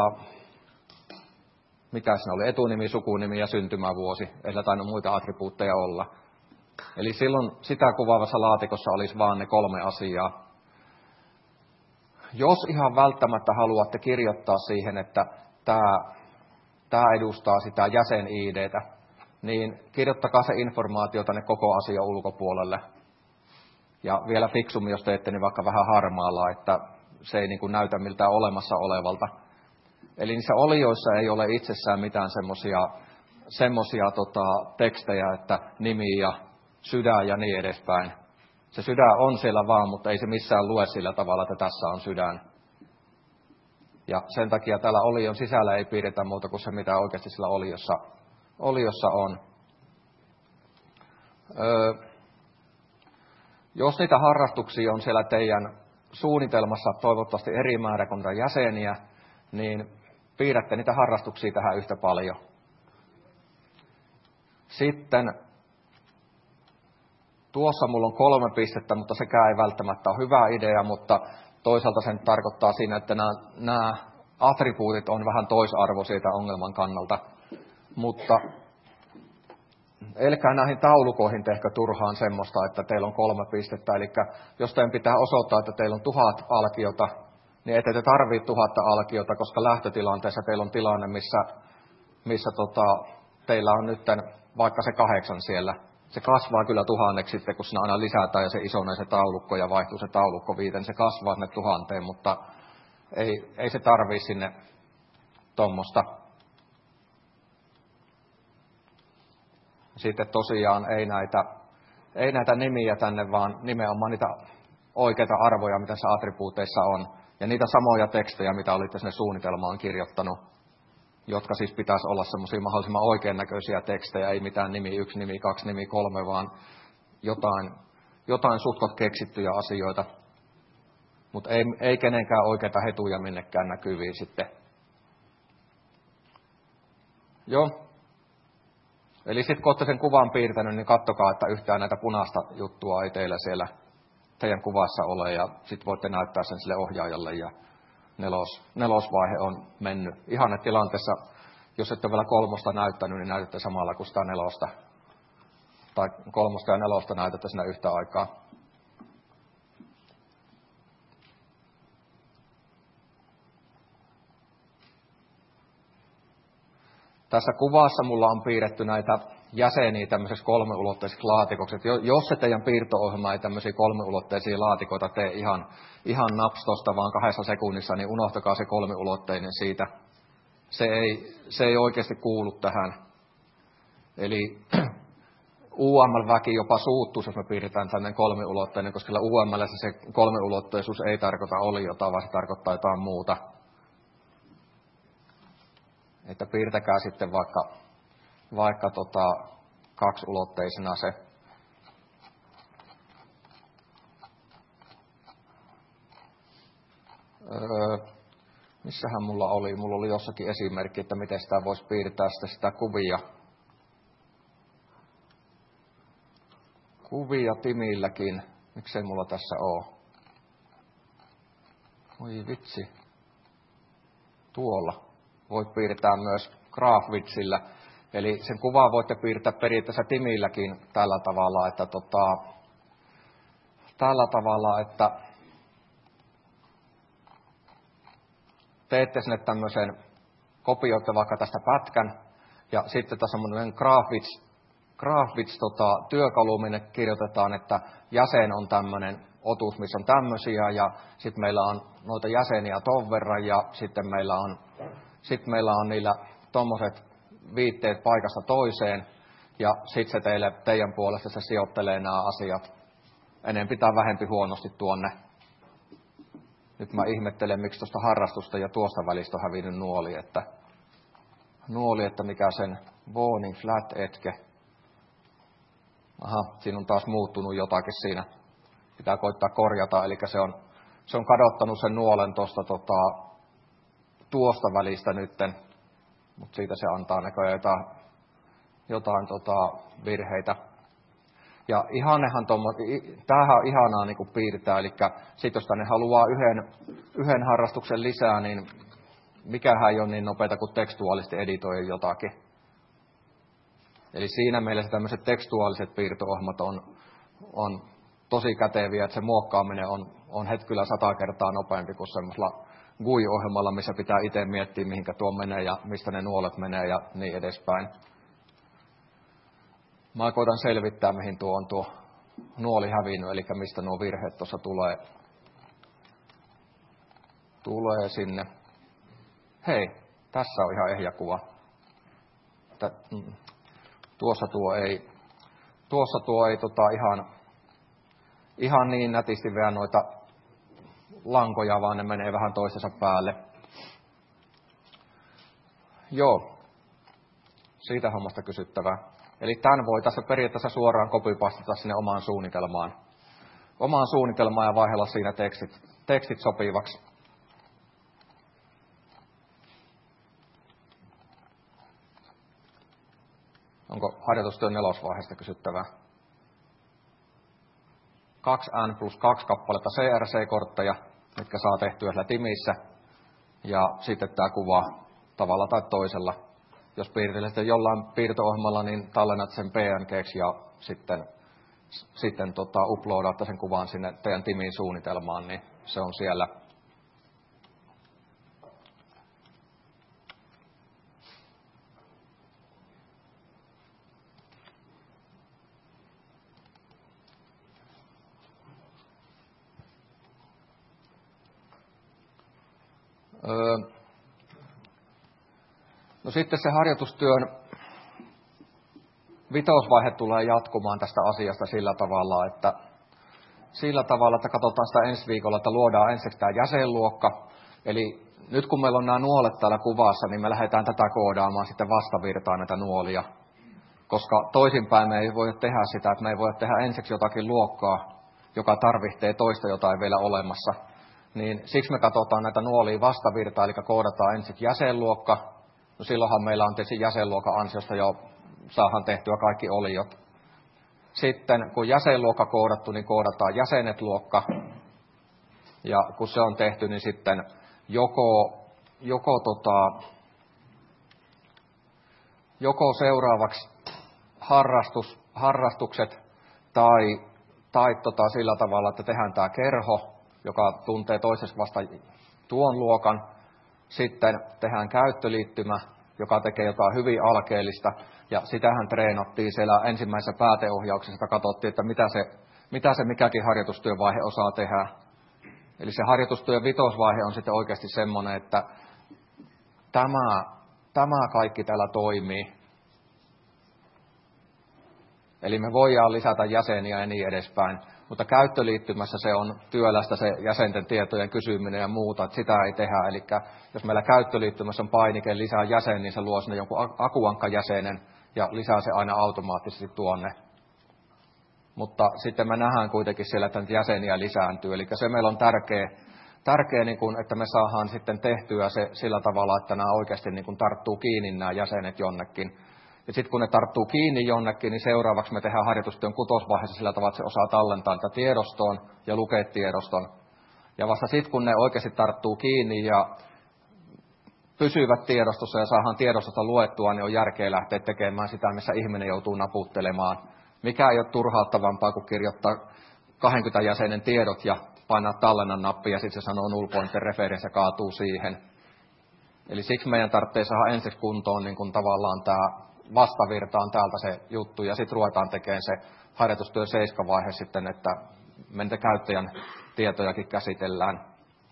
mitä siinä oli, etunimi, sukunimi ja syntymävuosi. Ei sillä tainnut muita attribuutteja olla. Eli silloin sitä kuvaavassa laatikossa olisi vaan ne 3 asiaa. Jos ihan välttämättä haluatte kirjoittaa siihen, että tämä edustaa sitä jäsen-IDtä, niin kirjoittakaa se informaatio tänne koko asian ulkopuolelle. Ja vielä fiksummin, jos teette, niin vaikka vähän harmaalla, että se ei niin kuin näytä miltään olemassa olevalta. Eli niissä olioissa ei ole itsessään mitään semmoisia tekstejä, että nimi ja sydän ja niin edespäin. Se sydän on siellä vaan, mutta ei se missään lue sillä tavalla, että tässä on sydän. Ja sen takia täällä olion sisällä ei piirretä muuta kuin se, mitä oikeasti sillä oliossa on. Jos niitä harrastuksia on siellä teidän suunnitelmassa toivottavasti eri määrä kuin niitä jäseniä, niin piirrätte niitä harrastuksia tähän yhtä paljon. Sitten tuossa mulla on 3 pistettä, mutta sekään ei välttämättä ole hyvä idea, mutta toisaalta sen tarkoittaa siinä, että nämä attribuutit on vähän toisarvoisia ongelman kannalta. Mutta älkää näihin taulukoihin tehkö turhaan semmoista, että teillä on 3 pistettä. Eli jos teidän pitää osoittaa, että teillä on 1000 alkiota, niin ette te tarvitse 1000 alkiota, koska lähtötilanteessa teillä on tilanne, missä teillä on nyt vaikka se 8 siellä. Se kasvaa kyllä 1000 sitten, kun siinä aina lisätään ja se isonee se taulukko ja vaihtuu se taulukko 5, se kasvaa sinne 1000, mutta ei se tarvitse sinne tuommoista. Sitten tosiaan ei näitä nimiä tänne, vaan nimenomaan niitä oikeita arvoja, mitä se attribuuteissa on. Ja niitä samoja tekstejä, mitä olitte sinne suunnitelmaan kirjoittanut, jotka siis pitäisi olla semmoisia mahdollisimman oikean näköisiä tekstejä, ei mitään nimi 1, nimi 2, nimi 3, vaan jotain suhtkot keksittyjä asioita. Mutta ei kenenkään oikeita hetuja minnekään näkyviin sitten. Joo. Eli sitten kun olette sen kuvan piirtänyt, niin katsokaa, että yhtään näitä punaista juttua ei teillä siellä teidän kuvassa ole, ja sitten voitte näyttää sen sille ohjaajalle, ja nelosvaihe on mennyt. Ihannetilanteessa, jos ette ole vielä 3 näyttänyt, niin näytätte samalla kuin sitä 4. Tai 3 ja 4 näytätte siinä yhtä aikaa. Tässä kuvassa mulla on piirretty näitä jäseniä tämmöisessä kolmeulotteisessa laatikoksi. Jos se teidän piirto-ohjelma ei tämmöisiä kolmeulotteisia laatikoita tee ihan napstosta vaan 2 sekunnissa, niin unohtakaa se kolmeulotteinen siitä. Se ei oikeasti kuulu tähän. Eli UML-väki jopa suuttuu, jos me piirretään tämmöinen kolmiulotteinen, koska UML se kolmiulotteisuus ei tarkoita oliota, vaan se tarkoittaa jotain muuta. Että piirtäkää sitten vaikka kaksiulotteisena se. Missähän mulla oli? Mulla oli jossakin esimerkki, että miten sitä voisi piirtää sitä kuvia Timilläkin. Miksei mulla tässä ole? Oi vitsi. Tuolla. Voit piirtää myös GraphVidsillä. Eli sen kuvaa voitte piirtää periaatteessa Timilläkin tällä tavalla, että teette sinne tämmöisen, kopioitte vaikka tästä pätkän, ja sitten tässä on semmoinen GraphVids työkalu, minne kirjoitetaan, että jäsen on tämmöinen otus, missä on tämmöisiä, ja sitten meillä on noita jäseniä ton verran, ja sitten meillä on niillä tommoset viitteet paikasta toiseen, ja sitten se teidän puolesta se sijoittelee nämä asiat enempi tai vähempi huonosti tuonne. Nyt mä ihmettelen, miksi tuosta harrastusta ja tuosta välistä on hävinnyt nuoli, että mikä sen warning flat etke. Aha, siinä on taas muuttunut jotakin siinä. Pitää koittaa korjata, eli se on kadottanut sen nuolen tuosta välistä nytten, mutta siitä se antaa näköjään jotain virheitä. Ja tämähän on ihanaa niin kuin piirtää, eli sitten jos tänne haluaa yhden harrastuksen lisää, niin mikähän ei ole niin nopeata kuin tekstuaalisesti editoida jotakin. Eli siinä mielessä tämmöiset tekstuaaliset piirto-ohjelmat on tosi käteviä, että se muokkaaminen on hetkellä 100 kertaa nopeampi kuin semmoisella GUI-ohjelmalla, missä pitää itse miettiä, mihinkä tuo menee ja mistä ne nuolet menee ja niin edespäin. Mä koitan selvittää, mihin tuo on tuo nuoli hävinnyt, eli mistä nuo virheet tuossa tulee sinne. Hei, tässä on ihan ehjä kuva. Tuossa tuo ei ihan niin nätisti vielä noita lankoja, vaan ne menee vähän toistensa päälle. Joo, siitä hommasta kysyttävää. Eli tämän voi tässä periaatteessa suoraan copypastata sinne omaan suunnitelmaan ja vaihella siinä tekstit sopivaksi. Onko harjoitustyön 4. kysyttävää? 2N+2 kappaletta CRC-kortteja, mitkä saa tehtyä siellä Timissä. Ja sitten tämä kuva tavalla tai toisella. Jos piirtelet jollain piirto-ohjelmalla, niin tallennat sen PNG:ksi ja sitten uploadatte sen kuvan sinne teidän Timin suunnitelmaan, niin se on siellä. No sitten se harjoitustyön 5. vaihe tulee jatkumaan tästä asiasta sillä tavalla, että katsotaan sitä ensi viikolla, että luodaan ensiksi tämä jäsenluokka. Eli nyt kun meillä on nämä nuolet täällä kuvassa, niin me lähdetään tätä koodaamaan sitten vastavirtaan näitä nuolia. Koska toisinpäin me ei voi tehdä sitä, että me ei voi tehdä ensiksi jotakin luokkaa, joka tarvitsee toista jotain vielä olemassa. Niin siksi me katsotaan näitä nuolia vastavirtaan, eli koodataan ensiksi jäsenluokka. No silloinhan meillä on tietysti jäsenluokan ansiosta jo saadaan tehtyä kaikki oliot. Sitten kun jäsenluokka koodattu, niin koodataan jäsenet-luokka. Ja kun se on tehty, niin sitten joko seuraavaksi harrastukset tai sillä tavalla, että tehdään tämä kerho, joka tuntee toisessa vasta tuon luokan. Sitten tehdään käyttöliittymä, joka tekee jotain hyvin alkeellista, ja sitähän treenattiin siellä ensimmäisessä pääteohjauksessa, katsottiin, että mitä se mikäkin harjoitustyövaihe osaa tehdä. Eli se harjoitustyön vitosvaihe on sitten oikeasti semmoinen, että tämä kaikki täällä toimii. Eli me voidaan lisätä jäseniä ja niin edespäin, mutta käyttöliittymässä se on työlästä se jäsenten tietojen kysyminen ja muuta, että sitä ei tehdä. Eli jos meillä käyttöliittymässä on painike lisää jäsen, niin se luo sinne jonkun akuankkajäsenen ja lisää se aina automaattisesti tuonne. Mutta sitten me nähdään kuitenkin siellä, että jäseniä lisääntyy. Eli se meillä on tärkeä niin kuin, että me saadaan sitten tehtyä se sillä tavalla, että nämä oikeasti niin kuin tarttuu kiinni nämä jäsenet jonnekin. Ja sitten kun ne tarttuu kiinni jonnekin, niin seuraavaksi me tehdään harjoitustyön kutosvaiheessa sillä tavalla, että se osaa tallentaa niitä tiedostoon ja lukea tiedoston. Ja vasta sitten, kun ne oikeasti tarttuu kiinni ja pysyvät tiedostossa ja saadaan tiedostosta luettua, niin on järkeä lähteä tekemään sitä, missä ihminen joutuu naputtelemaan. Mikä ei ole turhauttavampaa kuin kirjoittaa 20 jäsenen tiedot ja painaa tallennan nappia ja sitten se sanoo null pointer reference ja kaatuu siihen. Eli siksi meidän tarvitsee saada ensiksi kuntoon niin kuin tavallaan tämä vastavirta on täältä se juttu, ja sitten ruvetaan tekemään se harjoitustyön 7-vaihe sitten, että me niitä käyttäjän tietojakin käsitellään.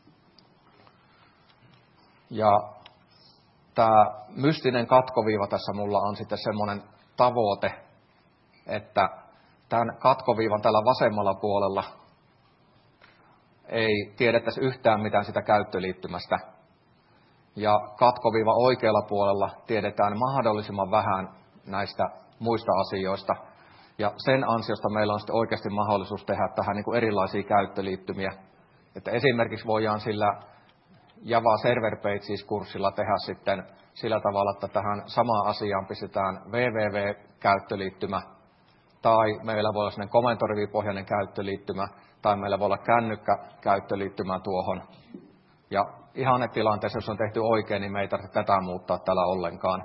Ja tämä mystinen katkoviiva tässä mulla on sitten semmoinen tavoite, että tämän katkoviivan tällä vasemmalla puolella ei tiedettäisi yhtään mitään sitä käyttöliittymästä. Ja katkoviiva oikealla puolella tiedetään mahdollisimman vähän näistä muista asioista. Ja sen ansiosta meillä on sitten oikeasti mahdollisuus tehdä tähän niin kuin erilaisia käyttöliittymiä. Että esimerkiksi voidaan sillä Java Server Pages-kurssilla tehdä sitten sillä tavalla, että tähän samaan asiaan pistetään www-käyttöliittymä, tai meillä voi olla sellainen komentorivipohjainen käyttöliittymä, tai meillä voi olla kännykkäkäyttöliittymä tuohon. Ja ihannetilanteessa, jos on tehty oikein, niin me ei tarvitse tätä muuttaa täällä ollenkaan.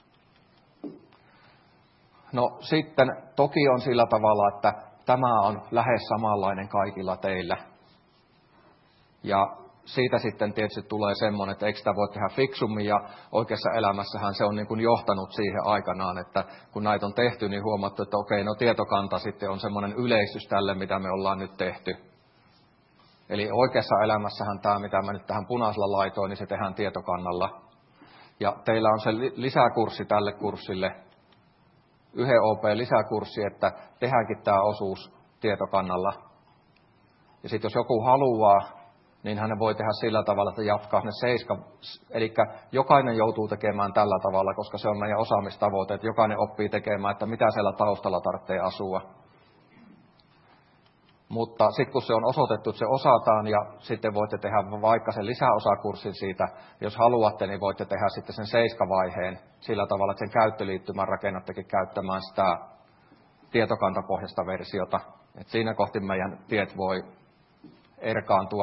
No sitten toki on sillä tavalla, että tämä on lähes samanlainen kaikilla teillä. Ja siitä sitten tietysti tulee semmoinen, että eikö sitä voi tehdä fiksummin, ja oikeassa elämässähän se on niin kuin johtanut siihen aikanaan, että kun näitä on tehty, niin huomattu, että okei, no tietokanta sitten on semmoinen yleistys tälle, mitä me ollaan nyt tehty. Eli oikeassa elämässähän tämä, mitä mä nyt tähän punaisella laitoin, niin se tehdään tietokannalla. Ja teillä on se lisäkurssi tälle kurssille, 1 OP-lisäkurssi, että tehdäänkin tämä osuus tietokannalla. Ja sitten jos joku haluaa, niin hän voi tehdä sillä tavalla, että jatkaa ne 7. Eli jokainen joutuu tekemään tällä tavalla, koska se on meidän osaamistavoite, että jokainen oppii tekemään, että mitä siellä taustalla tarvitsee asua. Mutta sitten kun se on osoitettu, että se osataan, ja sitten voitte tehdä vaikka sen lisäosakurssin siitä, jos haluatte, niin voitte tehdä sitten sen 7-vaiheen sillä tavalla, että sen käyttöliittymän rakennattekin käyttämään sitä tietokantapohjaista versiota. Et siinä kohti meidän tiet voi erkaantua.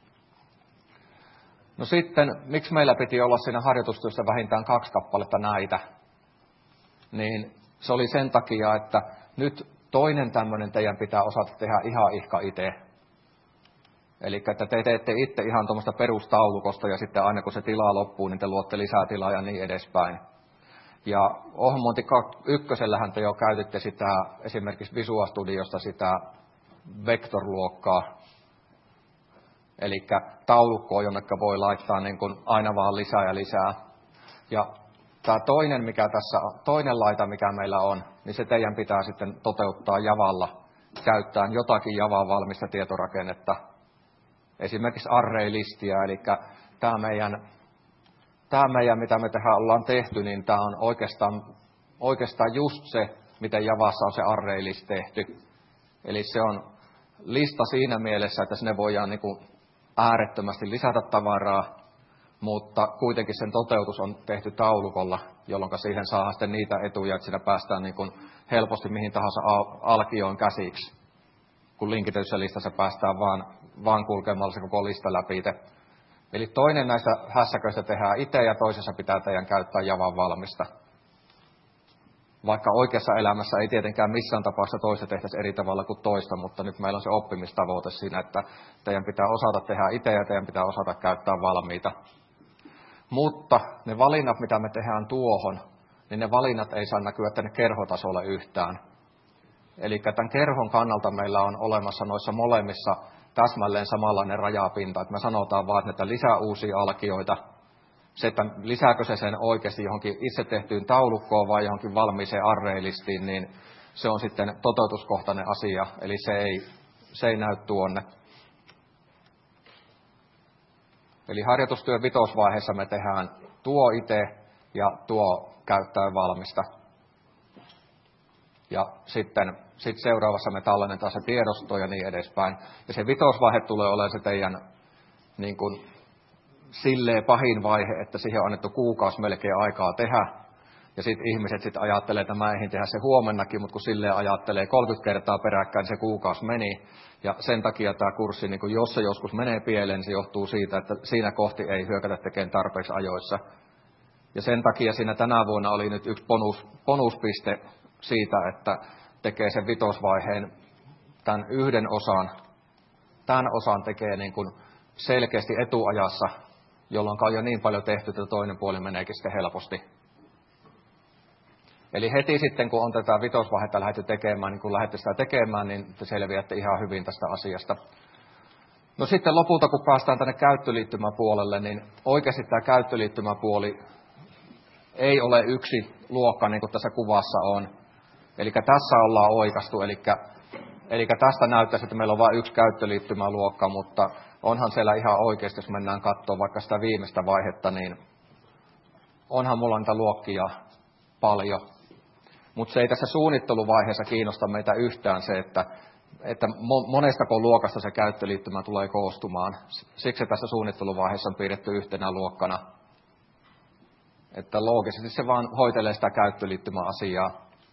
No sitten, miksi meillä piti olla siinä harjoitustyössä vähintään 2 kappaletta näitä? Niin se oli sen takia, että nyt toinen tämmöinen teidän pitää osata tehdä ihan ihka itse. Eli että te teette itse ihan tuommoista perustaulukosta, ja sitten aina kun se tila loppuu, niin te luotte lisää tilaa ja niin edespäin. Ja ohjelmointi 1:llähän te jo käytitte sitä esimerkiksi Visual Studiosta sitä vektorluokkaa. Eli taulukkoa, jonneka voi laittaa niin kuin aina vaan lisää ja lisää. Ja tämä toinen laita, mikä meillä on, niin se teidän pitää sitten toteuttaa Javalla, käyttäen jotakin Javan valmista tietorakennetta. Esimerkiksi array-listiä, eli tämä meidän, mitä me tähän ollaan tehty, niin tämä on oikeastaan just se, miten Javassa on se array-list tehty. Eli se on lista siinä mielessä, että sinne voidaan niin kuin äärettömästi lisätä tavaraa, mutta kuitenkin sen toteutus on tehty taulukolla, jolloin siihen saadaan sitten niitä etuja, että siinä päästään niin kuin helposti mihin tahansa alkioon käsiksi. Kun linkitetyssä listassa päästään vaan kulkemalla se koko lista läpi. Eli toinen näistä hässäköistä tehdään itse ja toisessa pitää teidän käyttää Javan valmista. Vaikka oikeassa elämässä ei tietenkään missään tapauksessa toista tehtäisi eri tavalla kuin toista, mutta nyt meillä on se oppimistavoite siinä, että teidän pitää osata tehdä itse ja teidän pitää osata käyttää valmiita. Mutta ne valinnat, mitä me tehdään tuohon, niin ne valinnat ei saa näkyä tänne kerhotasolle yhtään. Eli tämän kerhon kannalta meillä on olemassa noissa molemmissa täsmälleen samanlainen rajapinta, että me sanotaan vaan, että lisää uusia alkioita. Se, että lisääkö se sen oikeasti johonkin itse tehtyyn taulukkoon vai johonkin valmiiseen arraylistiin, niin se on sitten toteutuskohtainen asia, eli se ei näy tuonne. Eli harjoitustyön vitosvaiheessa me tehdään tuo itse ja tuo käyttäen valmista. Ja sitten seuraavassa me tallennetaan se tiedosto ja niin edespäin. Ja se vitosvaihe tulee olemaan se teidän niin kuin, silleen pahin vaihe, että siihen on annettu kuukausi melkein aikaa tehdä. Ja sitten ihmiset sitten ajattelee, että mä eihin tehdä se huomennakin, mutta kun silleen ajattelee 30 kertaa peräkkäin, niin se kuukausi meni. Ja sen takia tämä kurssi, niin kun jos se joskus menee pieleen, niin se johtuu siitä, että siinä kohti ei hyökätä tekemään tarpeeksi ajoissa. Ja sen takia siinä tänä vuonna oli nyt yksi bonuspiste siitä, että tekee sen vitosvaiheen tämän yhden osan. Tämän osan tekee niin kuin selkeästi etuajassa, jolloin on jo niin paljon tehty, että toinen puoli meneekin sitten helposti. Eli heti sitten, kun on tätä vitosvaihetta lähdetty tekemään, niin kun lähdette sitä tekemään, niin te selviätte ihan hyvin tästä asiasta. No sitten lopulta, kun päästään tänne käyttöliittymäpuolelle, niin oikeasti tämä käyttöliittymäpuoli ei ole yksi luokka, niin kuin tässä kuvassa on. Eli tässä ollaan oikaistu, eli tästä näyttäisi, että meillä on vain yksi käyttöliittymäluokka, mutta onhan siellä ihan oikeasti, jos mennään katsomaan vaikka sitä viimeistä vaihetta, niin onhan mulla niitä luokkia paljon. Mutta se ei tässä suunnitteluvaiheessa kiinnosta meitä yhtään se, että monestako luokasta se käyttöliittymä tulee koostumaan. Siksi tässä suunnitteluvaiheessa on piirretty yhtenä luokkana. Että loogisesti se vaan hoitelee sitä käyttöliittymäasiaa.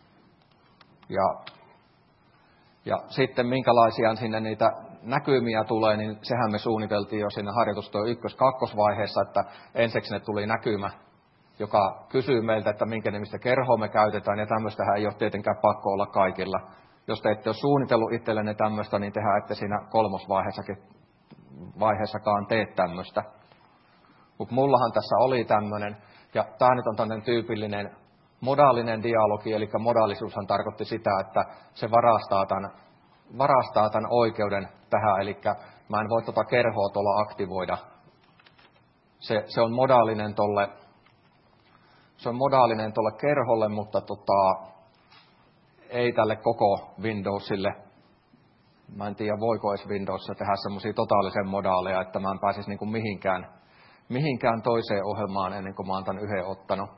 Ja sitten minkälaisia sinne niitä näkymiä tulee, niin sehän me suunniteltiin jo siinä harjoitustyön 1-2 vaiheessa, että ensiksi ne tuli näkymä, joka kysyy meiltä, että minkä nimistä kerhoa me käytetään, ja tämmöistähän ei ole tietenkään pakko olla kaikilla. Jos te ette ole suunnitellut itsellenne tämmöistä, niin tehdään ette siinä 3. vaiheessakaan tee tämmöistä. Mutta mullahan tässä oli tämmöinen, ja tämä nyt on tämmöinen tyypillinen modaalinen dialogi, eli modaalisuushan tarkoitti sitä, että se varastaa tämän oikeuden tähän, eli mä en voi tuota kerhoa tuolla aktivoida. Se on modaalinen tuolle kerholle, mutta ei tälle koko Windowsille. Mä en tiedä, voiko edes Windowsissa tehdä semmoisia totaalisen modaaleja, että mä en pääsisi niin kuin mihinkään toiseen ohjelmaan ennen kuin mä oon tämän yhden ottanut.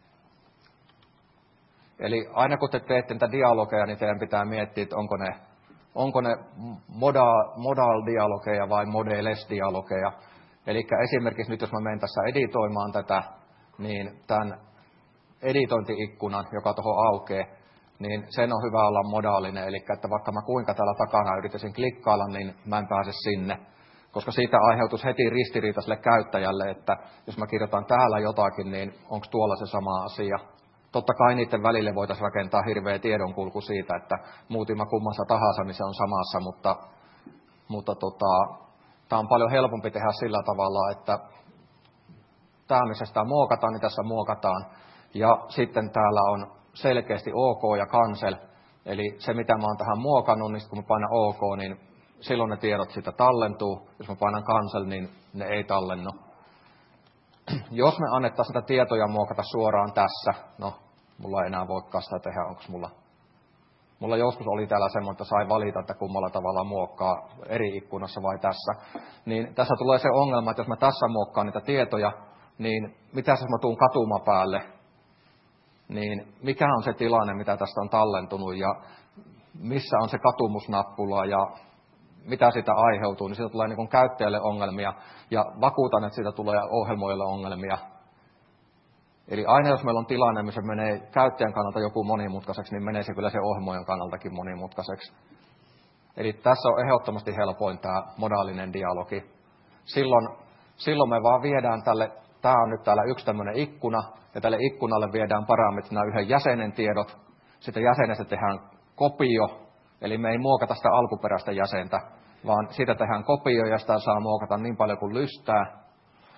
Eli aina kun te teette niitä dialogeja, niin teidän pitää miettiä, että onko ne modal-dialogeja vai modeles-dialogeja. Eli esimerkiksi nyt jos mä menen tässä editoimaan tätä, niin tämän editointi-ikkunan, joka tuohon aukeaa, niin sen on hyvä olla modaalinen. Eli että vaikka mä kuinka täällä takana yrittäisin klikkailla, niin mä en pääse sinne. Koska siitä aiheutuisi heti ristiriita sille käyttäjälle, että jos mä kirjoitan täällä jotakin, niin onko tuolla se sama asia. Totta kai niiden välille voitaisiin rakentaa hirveä tiedonkulku siitä, että muutin mä kummassa tahansa, niin se on samassa, mutta tämä on paljon helpompi tehdä sillä tavalla, että tämä, missä sitä muokataan, niin tässä muokataan. Ja sitten täällä on selkeästi OK ja cancel, eli se mitä mä oon tähän muokannut, niin kun mä painan OK, niin silloin ne tiedot siitä tallentuu. Jos mä painan cancel, niin ne ei tallennu. Jos me annettaisiin sitä tietoja muokata suoraan tässä, no mulla ei enää voikaan sitä tehdä, onko mulla joskus oli täällä semmoinen, että sai valita, että kummalla tavalla muokkaa eri ikkunassa vai tässä. Niin tässä tulee se ongelma, että jos mä tässä muokkaan niitä tietoja, niin mitä jos mä tuun katuma päälle, niin mikä on se tilanne, mitä tästä on tallentunut ja missä on se katumusnappula ja mitä siitä aiheutuu, niin siitä tulee niin kuin käyttäjälle ongelmia ja vakuutan, että siitä tulee ohjelmoille ongelmia. Eli aina jos meillä on tilanne, missä menee käyttäjän kannalta joku monimutkaiseksi, niin menee se kyllä se ohjelmoijan kannaltakin monimutkaiseksi. Eli tässä on ehdottomasti helpoin tämä modaalinen dialogi. Silloin me vaan viedään tämä on nyt täällä yksi tämmöinen ikkuna, ja tälle ikkunalle viedään parametrina yhden jäsenen tiedot. Sitten jäsenestä tehdään kopio, eli me ei muokata sitä alkuperäistä jäsentä, vaan siitä tehdään kopio, ja sitä saa muokata niin paljon kuin lystää.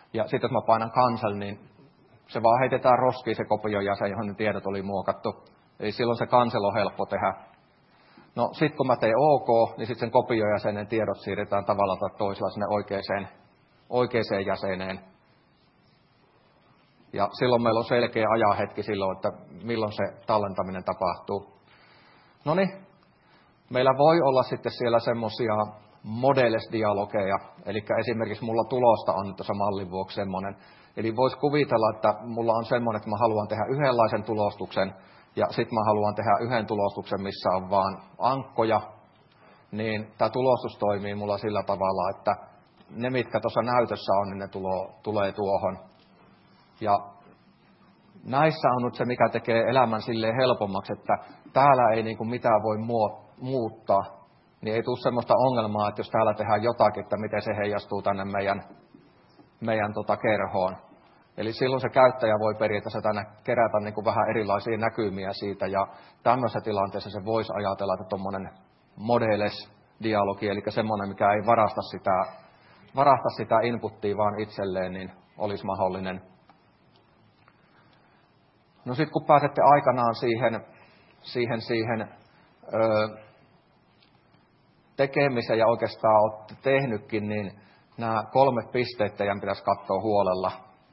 Ja sitten jos mä painan cancel, niin se vaan heitetään roskiin se kopiojäsen, johon ne tiedot oli muokattu. Eli silloin se cancel on helppo tehdä. No sitten kun mä teen OK, niin sitten sen kopiojäsenen tiedot siirretään tavalla tai toisella sinne oikeaan jäseneen. Ja silloin meillä on selkeä ajanhetki silloin, että milloin se tallentaminen tapahtuu. No niin, meillä voi olla sitten siellä semmoisia modeles-dialogeja, eli esimerkiksi mulla tulosta on tuossa mallin vuoksi semmoinen. Eli voisi kuvitella, että mulla on semmoinen, että mä haluan tehdä yhdenlaisen tulostuksen, ja sitten mä haluan tehdä yhden tulostuksen, missä on vaan ankkoja, niin tämä tulostus toimii mulla sillä tavalla, että ne, mitkä tuossa näytössä on, niin ne tulee tuohon. Ja näissä on nyt se, mikä tekee elämän silleen helpommaksi, että täällä ei niin kuin mitään voi muuttaa, niin ei tule semmoista ongelmaa, että jos täällä tehdään jotakin, että miten se heijastuu tänne meidän kerhoon. Eli silloin se käyttäjä voi periaatteessa tänne kerätä niin kuin vähän erilaisia näkymiä siitä, ja tämmöisessä tilanteessa se voisi ajatella, että tuommoinen modeles-dialogi, eli semmoinen, mikä ei varasta sitä inputtia vaan itselleen, niin olisi mahdollinen. No sitten kun pääsette aikanaan siihen tekemiseen ja oikeastaan olette tehnytkin, niin nämä 3 pisteet teidän pitäisi katsoa huolella.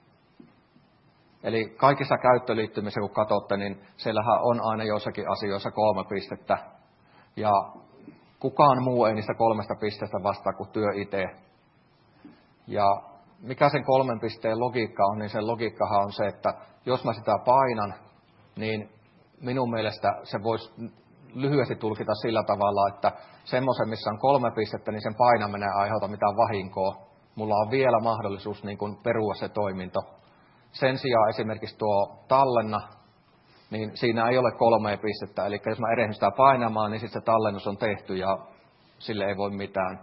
Eli kaikissa käyttöliittymissä kun katsotte, niin siellähän on aina jossakin asioissa 3 pistettä. Ja kukaan muu ei niistä 3 pisteestä vastaa kuin työ itse. Ja mikä sen 3 pisteen logiikka on, niin sen logiikkahan on se, että jos mä sitä painan, niin minun mielestä se voisi lyhyesti tulkita sillä tavalla, että semmoisen, missä on 3 pistettä, niin sen painaminen ei aiheuta mitään vahinkoa. Mulla on vielä mahdollisuus niin kuin perua se toiminto. Sen sijaan esimerkiksi tuo tallenna, niin siinä ei ole 3 pistettä. Eli jos mä erehdyn sitä painamaan, niin sitten se tallennus on tehty ja sille ei voi mitään.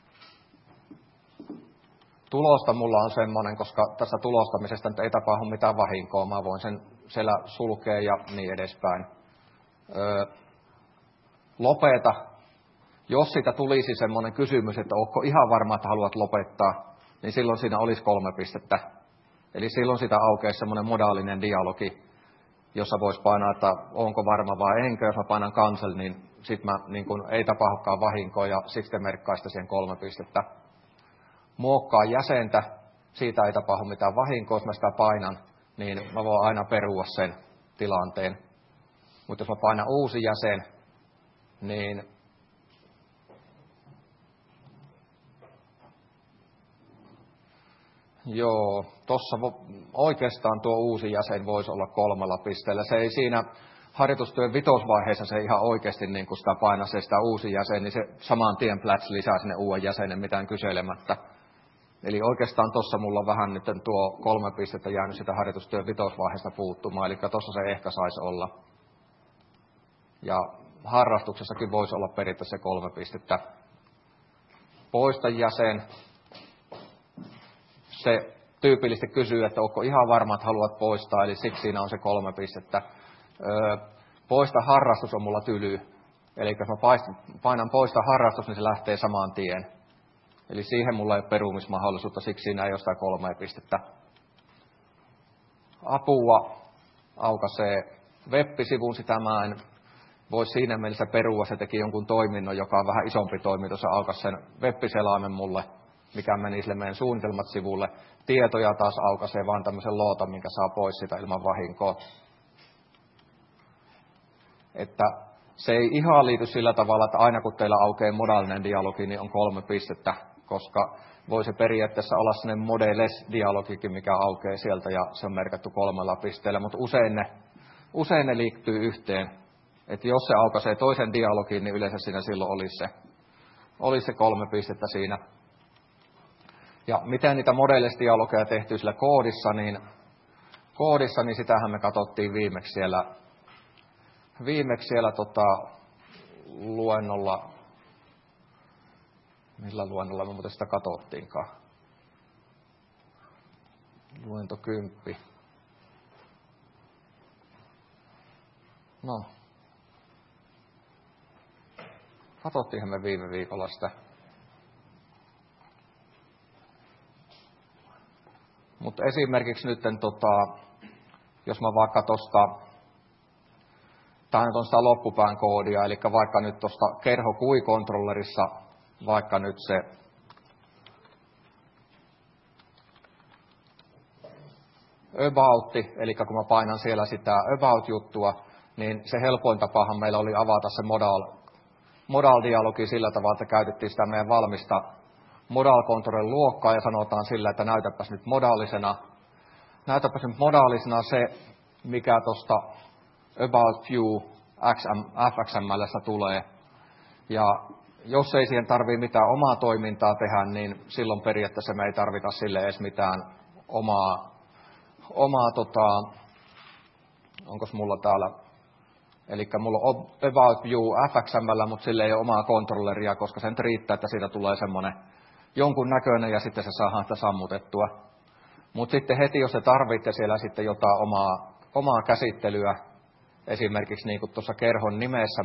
Tulosta mulla on semmoinen, koska tässä tulostamisesta nyt ei tapahdu mitään vahinkoa. Mä voin sen siellä sulkea ja niin edespäin. Lopeta. Jos siitä tulisi semmoinen kysymys, että onko ihan varma, että haluat lopettaa, niin silloin siinä olisi 3 pistettä. Eli silloin sitä aukeaisi semmoinen modaalinen dialogi, jossa voisi painaa, että onko varma vai enkö. Jos mä painan cancel, niin sitten niin ei tapahdukaan vahinkoa ja sitten merkkaista siihen 3 pistettä. Muokkaa jäsentä, siitä ei tapahdu mitään vahinkoa, jos mä sitä painan, niin mä voin aina perua sen tilanteen. Mutta jos mä painan uusi jäsen, niin joo, tuossa oikeastaan tuo uusi jäsen voisi olla 3 pisteellä. Se ei siinä harjoitustyön vitosvaiheessa se ihan oikeasti, niin kun sitä painaa se sitä uusi jäsen, niin se saman tien plats lisää sinne uuden jäsenen mitään kyselemättä. Eli oikeastaan tuossa mulla on vähän nyt tuo 3 pistettä jäänyt sitä harjoitustyön vitosvaiheesta puuttumaan, eli tuossa se ehkä saisi olla. Ja harrastuksessakin voisi olla periaatteessa se 3 pistettä. Poista jäsen. Se tyypillisesti kysyy, että onko ihan varma, että haluat poistaa, eli siksi siinä on se 3 pistettä. Poista harrastus on mulla tyly. Eli jos mä painan poista harrastus, niin se lähtee saman tien. Eli siihen mulla ei ole perumismahdollisuutta, siksi siinä ei ole sitä 3 pistettä. Apua aukaisee web-sivun, sitä mä en voi siinä mielessä perua. Se teki jonkun toiminnon, joka on vähän isompi toiminto. Se aukaisi sen web-selaimen mulle, mikä meni sille meidän suunnitelmat-sivulle. Tietoja taas aukaisee vaan tämmöisen lootan, minkä saa pois sitä ilman vahinkoa. Että se ei ihan liity sillä tavalla, että aina kun teillä aukeaa modaalinen dialogi, niin on 3 pistettä, koska voi se periaatteessa olla sellainen modeles-dialogikin, mikä aukeaa sieltä ja se on merkattu 3 pisteellä, mutta usein ne liittyy yhteen. Että jos se aukaisee toisen dialogin, niin yleensä siinä silloin olisi se 3 pistettä siinä. Ja miten niitä modeles-dialogeja tehty sillä koodissa, niin sitähän me katsottiin viimeksi siellä luennolla. Millä luennolla me muuten sitä katsottiinkaan? Luento 10. No. Katsottiinhan me viime viikolla sitä. Mutta esimerkiksi nyt, jos mä vaikka tämä nyt on sitä loppupään koodia, eli vaikka nyt tuosta kerho GUI-kontrollerissa, vaikka nyt se about, eli kun mä painan siellä sitä about-juttua, niin se helpoin tapahan meillä oli avata se modal-dialogi sillä tavalla, että käytettiin sitä meidän valmista modal-controller luokkaa ja sanotaan sillä, että näytäpäs nyt modaalisena se, mikä tuosta about view fxml:stä tulee. Ja jos ei siihen tarvitse mitään omaa toimintaa tehdä, niin silloin periaatteessa me ei tarvita sille edes mitään omaa onkos mulla täällä, eli mulla on about view fxml, mutta sille ei ole omaa kontrolleria, koska sen riittää, että siitä tulee semmoinen jonkun näköinen ja sitten se saadaan sitä sammutettua. Mutta sitten heti, jos te tarvitte siellä sitten jotain omaa käsittelyä, esimerkiksi niin kuin tuossa kerhon nimessä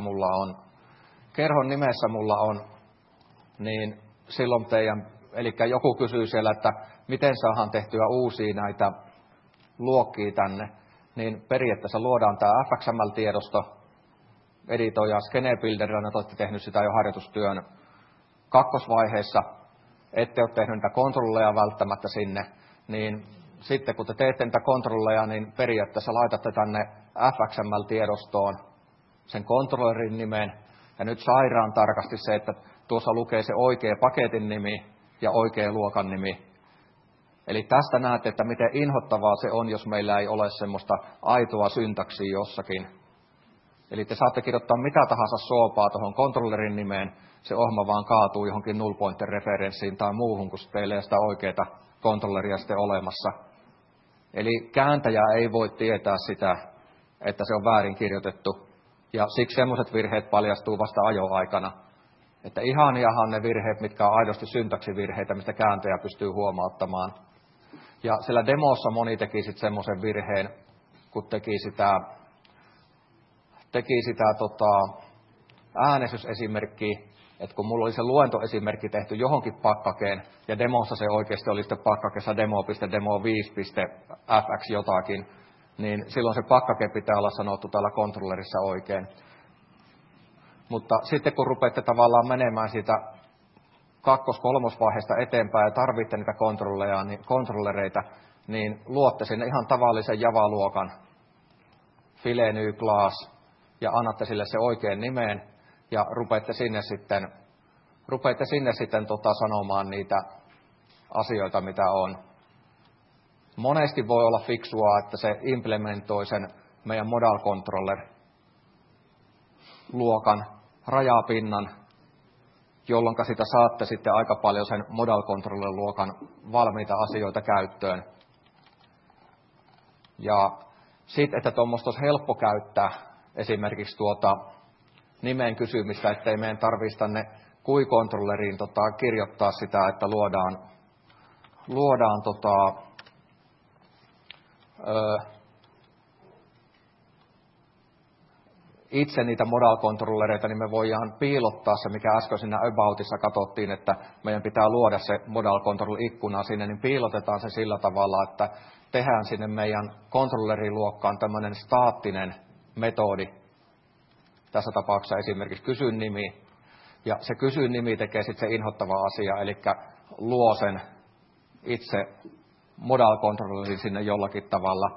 mulla on, niin silloin eli joku kysyy siellä, että miten saadaan tehtyä uusia näitä luokkia tänne, niin periaatteessa luodaan tämä fxml-tiedosto, editoija Skenebuilderilla, että olette tehnyt sitä jo harjoitustyön kakkosvaiheessa, ette ole tehnyt niitä kontrolleja välttämättä sinne, niin sitten kun te teette niitä kontrolleja, niin periaatteessa laitatte tänne fxml-tiedostoon sen kontrollerin nimen, ja nyt sairaan tarkasti se, että tuossa lukee se oikea paketin nimi ja oikea luokan nimi. Eli tästä näette, että miten inhottavaa se on, jos meillä ei ole semmoista aitoa syntaksia jossakin. Eli te saatte kirjoittaa mitä tahansa soopaa tuohon kontrollerin nimeen, se ohjelma vaan kaatuu johonkin null pointer referenssiin tai muuhun, kun teillä ei sitä oikeaa kontrolleria sitten olemassa. Eli kääntäjä ei voi tietää sitä, että se on väärin kirjoitettu. Ja siksi semmoiset virheet paljastuu vasta ajoaikana. Että ihaniahan ne virheet, mitkä on aidosti syntaksivirheitä, mistä kääntäjä pystyy huomauttamaan. Ja siellä demossa moni teki sitten semmoisen virheen, kun teki sitä äänestysesimerkkiä, että kun mulla oli se luentoesimerkki tehty johonkin pakkakeen, ja demossa se oikeasti oli sitten pakkakessa demo.demo5.fx jotakin, niin silloin se pakkake pitää olla sanottu täällä kontrollerissa oikein. Mutta sitten kun rupeatte tavallaan menemään siitä kakkos-kolmosvaiheesta eteenpäin ja tarvitte niitä kontrollereita, niin luotte sinne ihan tavallisen Java-luokan file new class ja annatte sille se oikein nimeen ja rupeatte sinne sitten sanomaan niitä asioita, mitä on. Monesti voi olla fiksua, että se implementoi sen meidän modal controller luokan rajapinnan, jolloin sitä saatte sitten aika paljon sen modal controller luokan valmiita asioita käyttöön. Ja sitten, että tuommoista olisi helppo käyttää esimerkiksi nimen kysymistä, ettei meidän tarvitsisi tänne GUI-kontrolleriin kirjoittaa sitä, että luodaan itse niitä modal-kontrollereita, niin me voidaan piilottaa se, mikä äsken siinä aboutissa katsottiin, että meidän pitää luoda se modal-control-ikkuna sinne, niin piilotetaan se sillä tavalla, että tehdään sinne meidän kontrolleriluokkaan tämmöinen staattinen metodi, tässä tapauksessa esimerkiksi kysyn nimi, ja se kysyn nimi tekee sitten se inhottava asia, eli luo sen itse modal-controllerin sinne jollakin tavalla.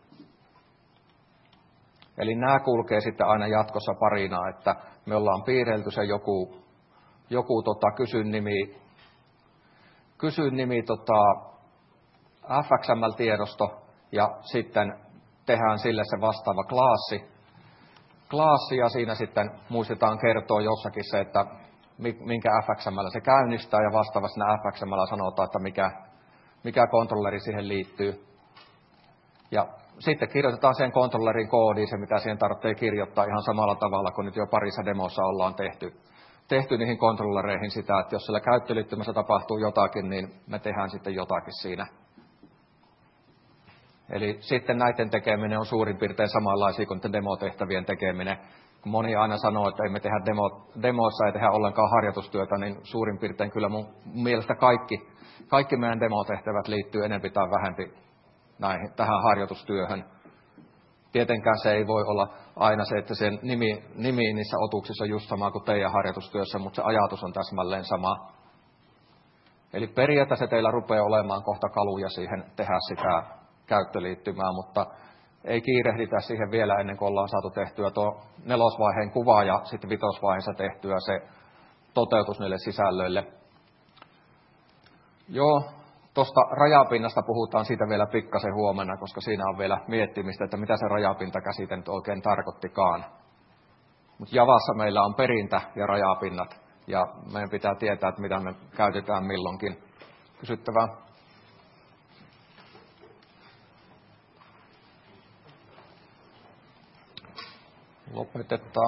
Eli nämä kulkee sitten aina jatkossa parina, että me ollaan piirrelty se joku kysyn nimi fxml-tiedosto ja sitten tehdään sille se vastaava klaassi ja siinä sitten muistetaan kertoa jossakin se, että minkä fxml se käynnistää ja vastaavasti fxml sanotaan, että mikä kontrolleri siihen liittyy. Ja sitten kirjoitetaan sen kontrollerin koodiin se, mitä siihen tarvitsee kirjoittaa ihan samalla tavalla kuin nyt jo parissa demossa ollaan tehty niihin kontrollereihin sitä, että jos siellä käyttöliittymässä tapahtuu jotakin, niin me tehdään sitten jotakin siinä. Eli sitten näiden tekeminen on suurin piirtein samanlaisia kuin demotehtävien tekeminen. kun moni aina sanoo, että ei me tehdä demoissa, ei tehdä ollenkaan harjoitustyötä, niin suurin piirtein kyllä mun mielestä kaikki meidän demotehtävät liittyy enempi tai vähempi tähän harjoitustyöhön. Tietenkään se ei voi olla aina se, että sen nimi niissä otuksissa on just sama kuin teidän harjoitustyössä, mutta se ajatus on täsmälleen sama. Eli periaatteessa teillä rupeaa olemaan kohta kaluja siihen tehdä sitä käyttöliittymää, mutta ei kiirehditä siihen vielä ennen kuin ollaan saatu tehtyä tuo 4. vaiheen kuva ja sitten 5. vaiheessa tehtyä se toteutus niille sisällöille. Joo, tuosta rajapinnasta puhutaan siitä vielä pikkasen huomenna, koska siinä on vielä miettimistä, että mitä se rajapintakäsite nyt oikein tarkoittikaan. Mutta Javassa meillä on perintä ja rajapinnat, ja meidän pitää tietää, että mitä me käytetään milloinkin. Kysyttävää? Lopetetaan.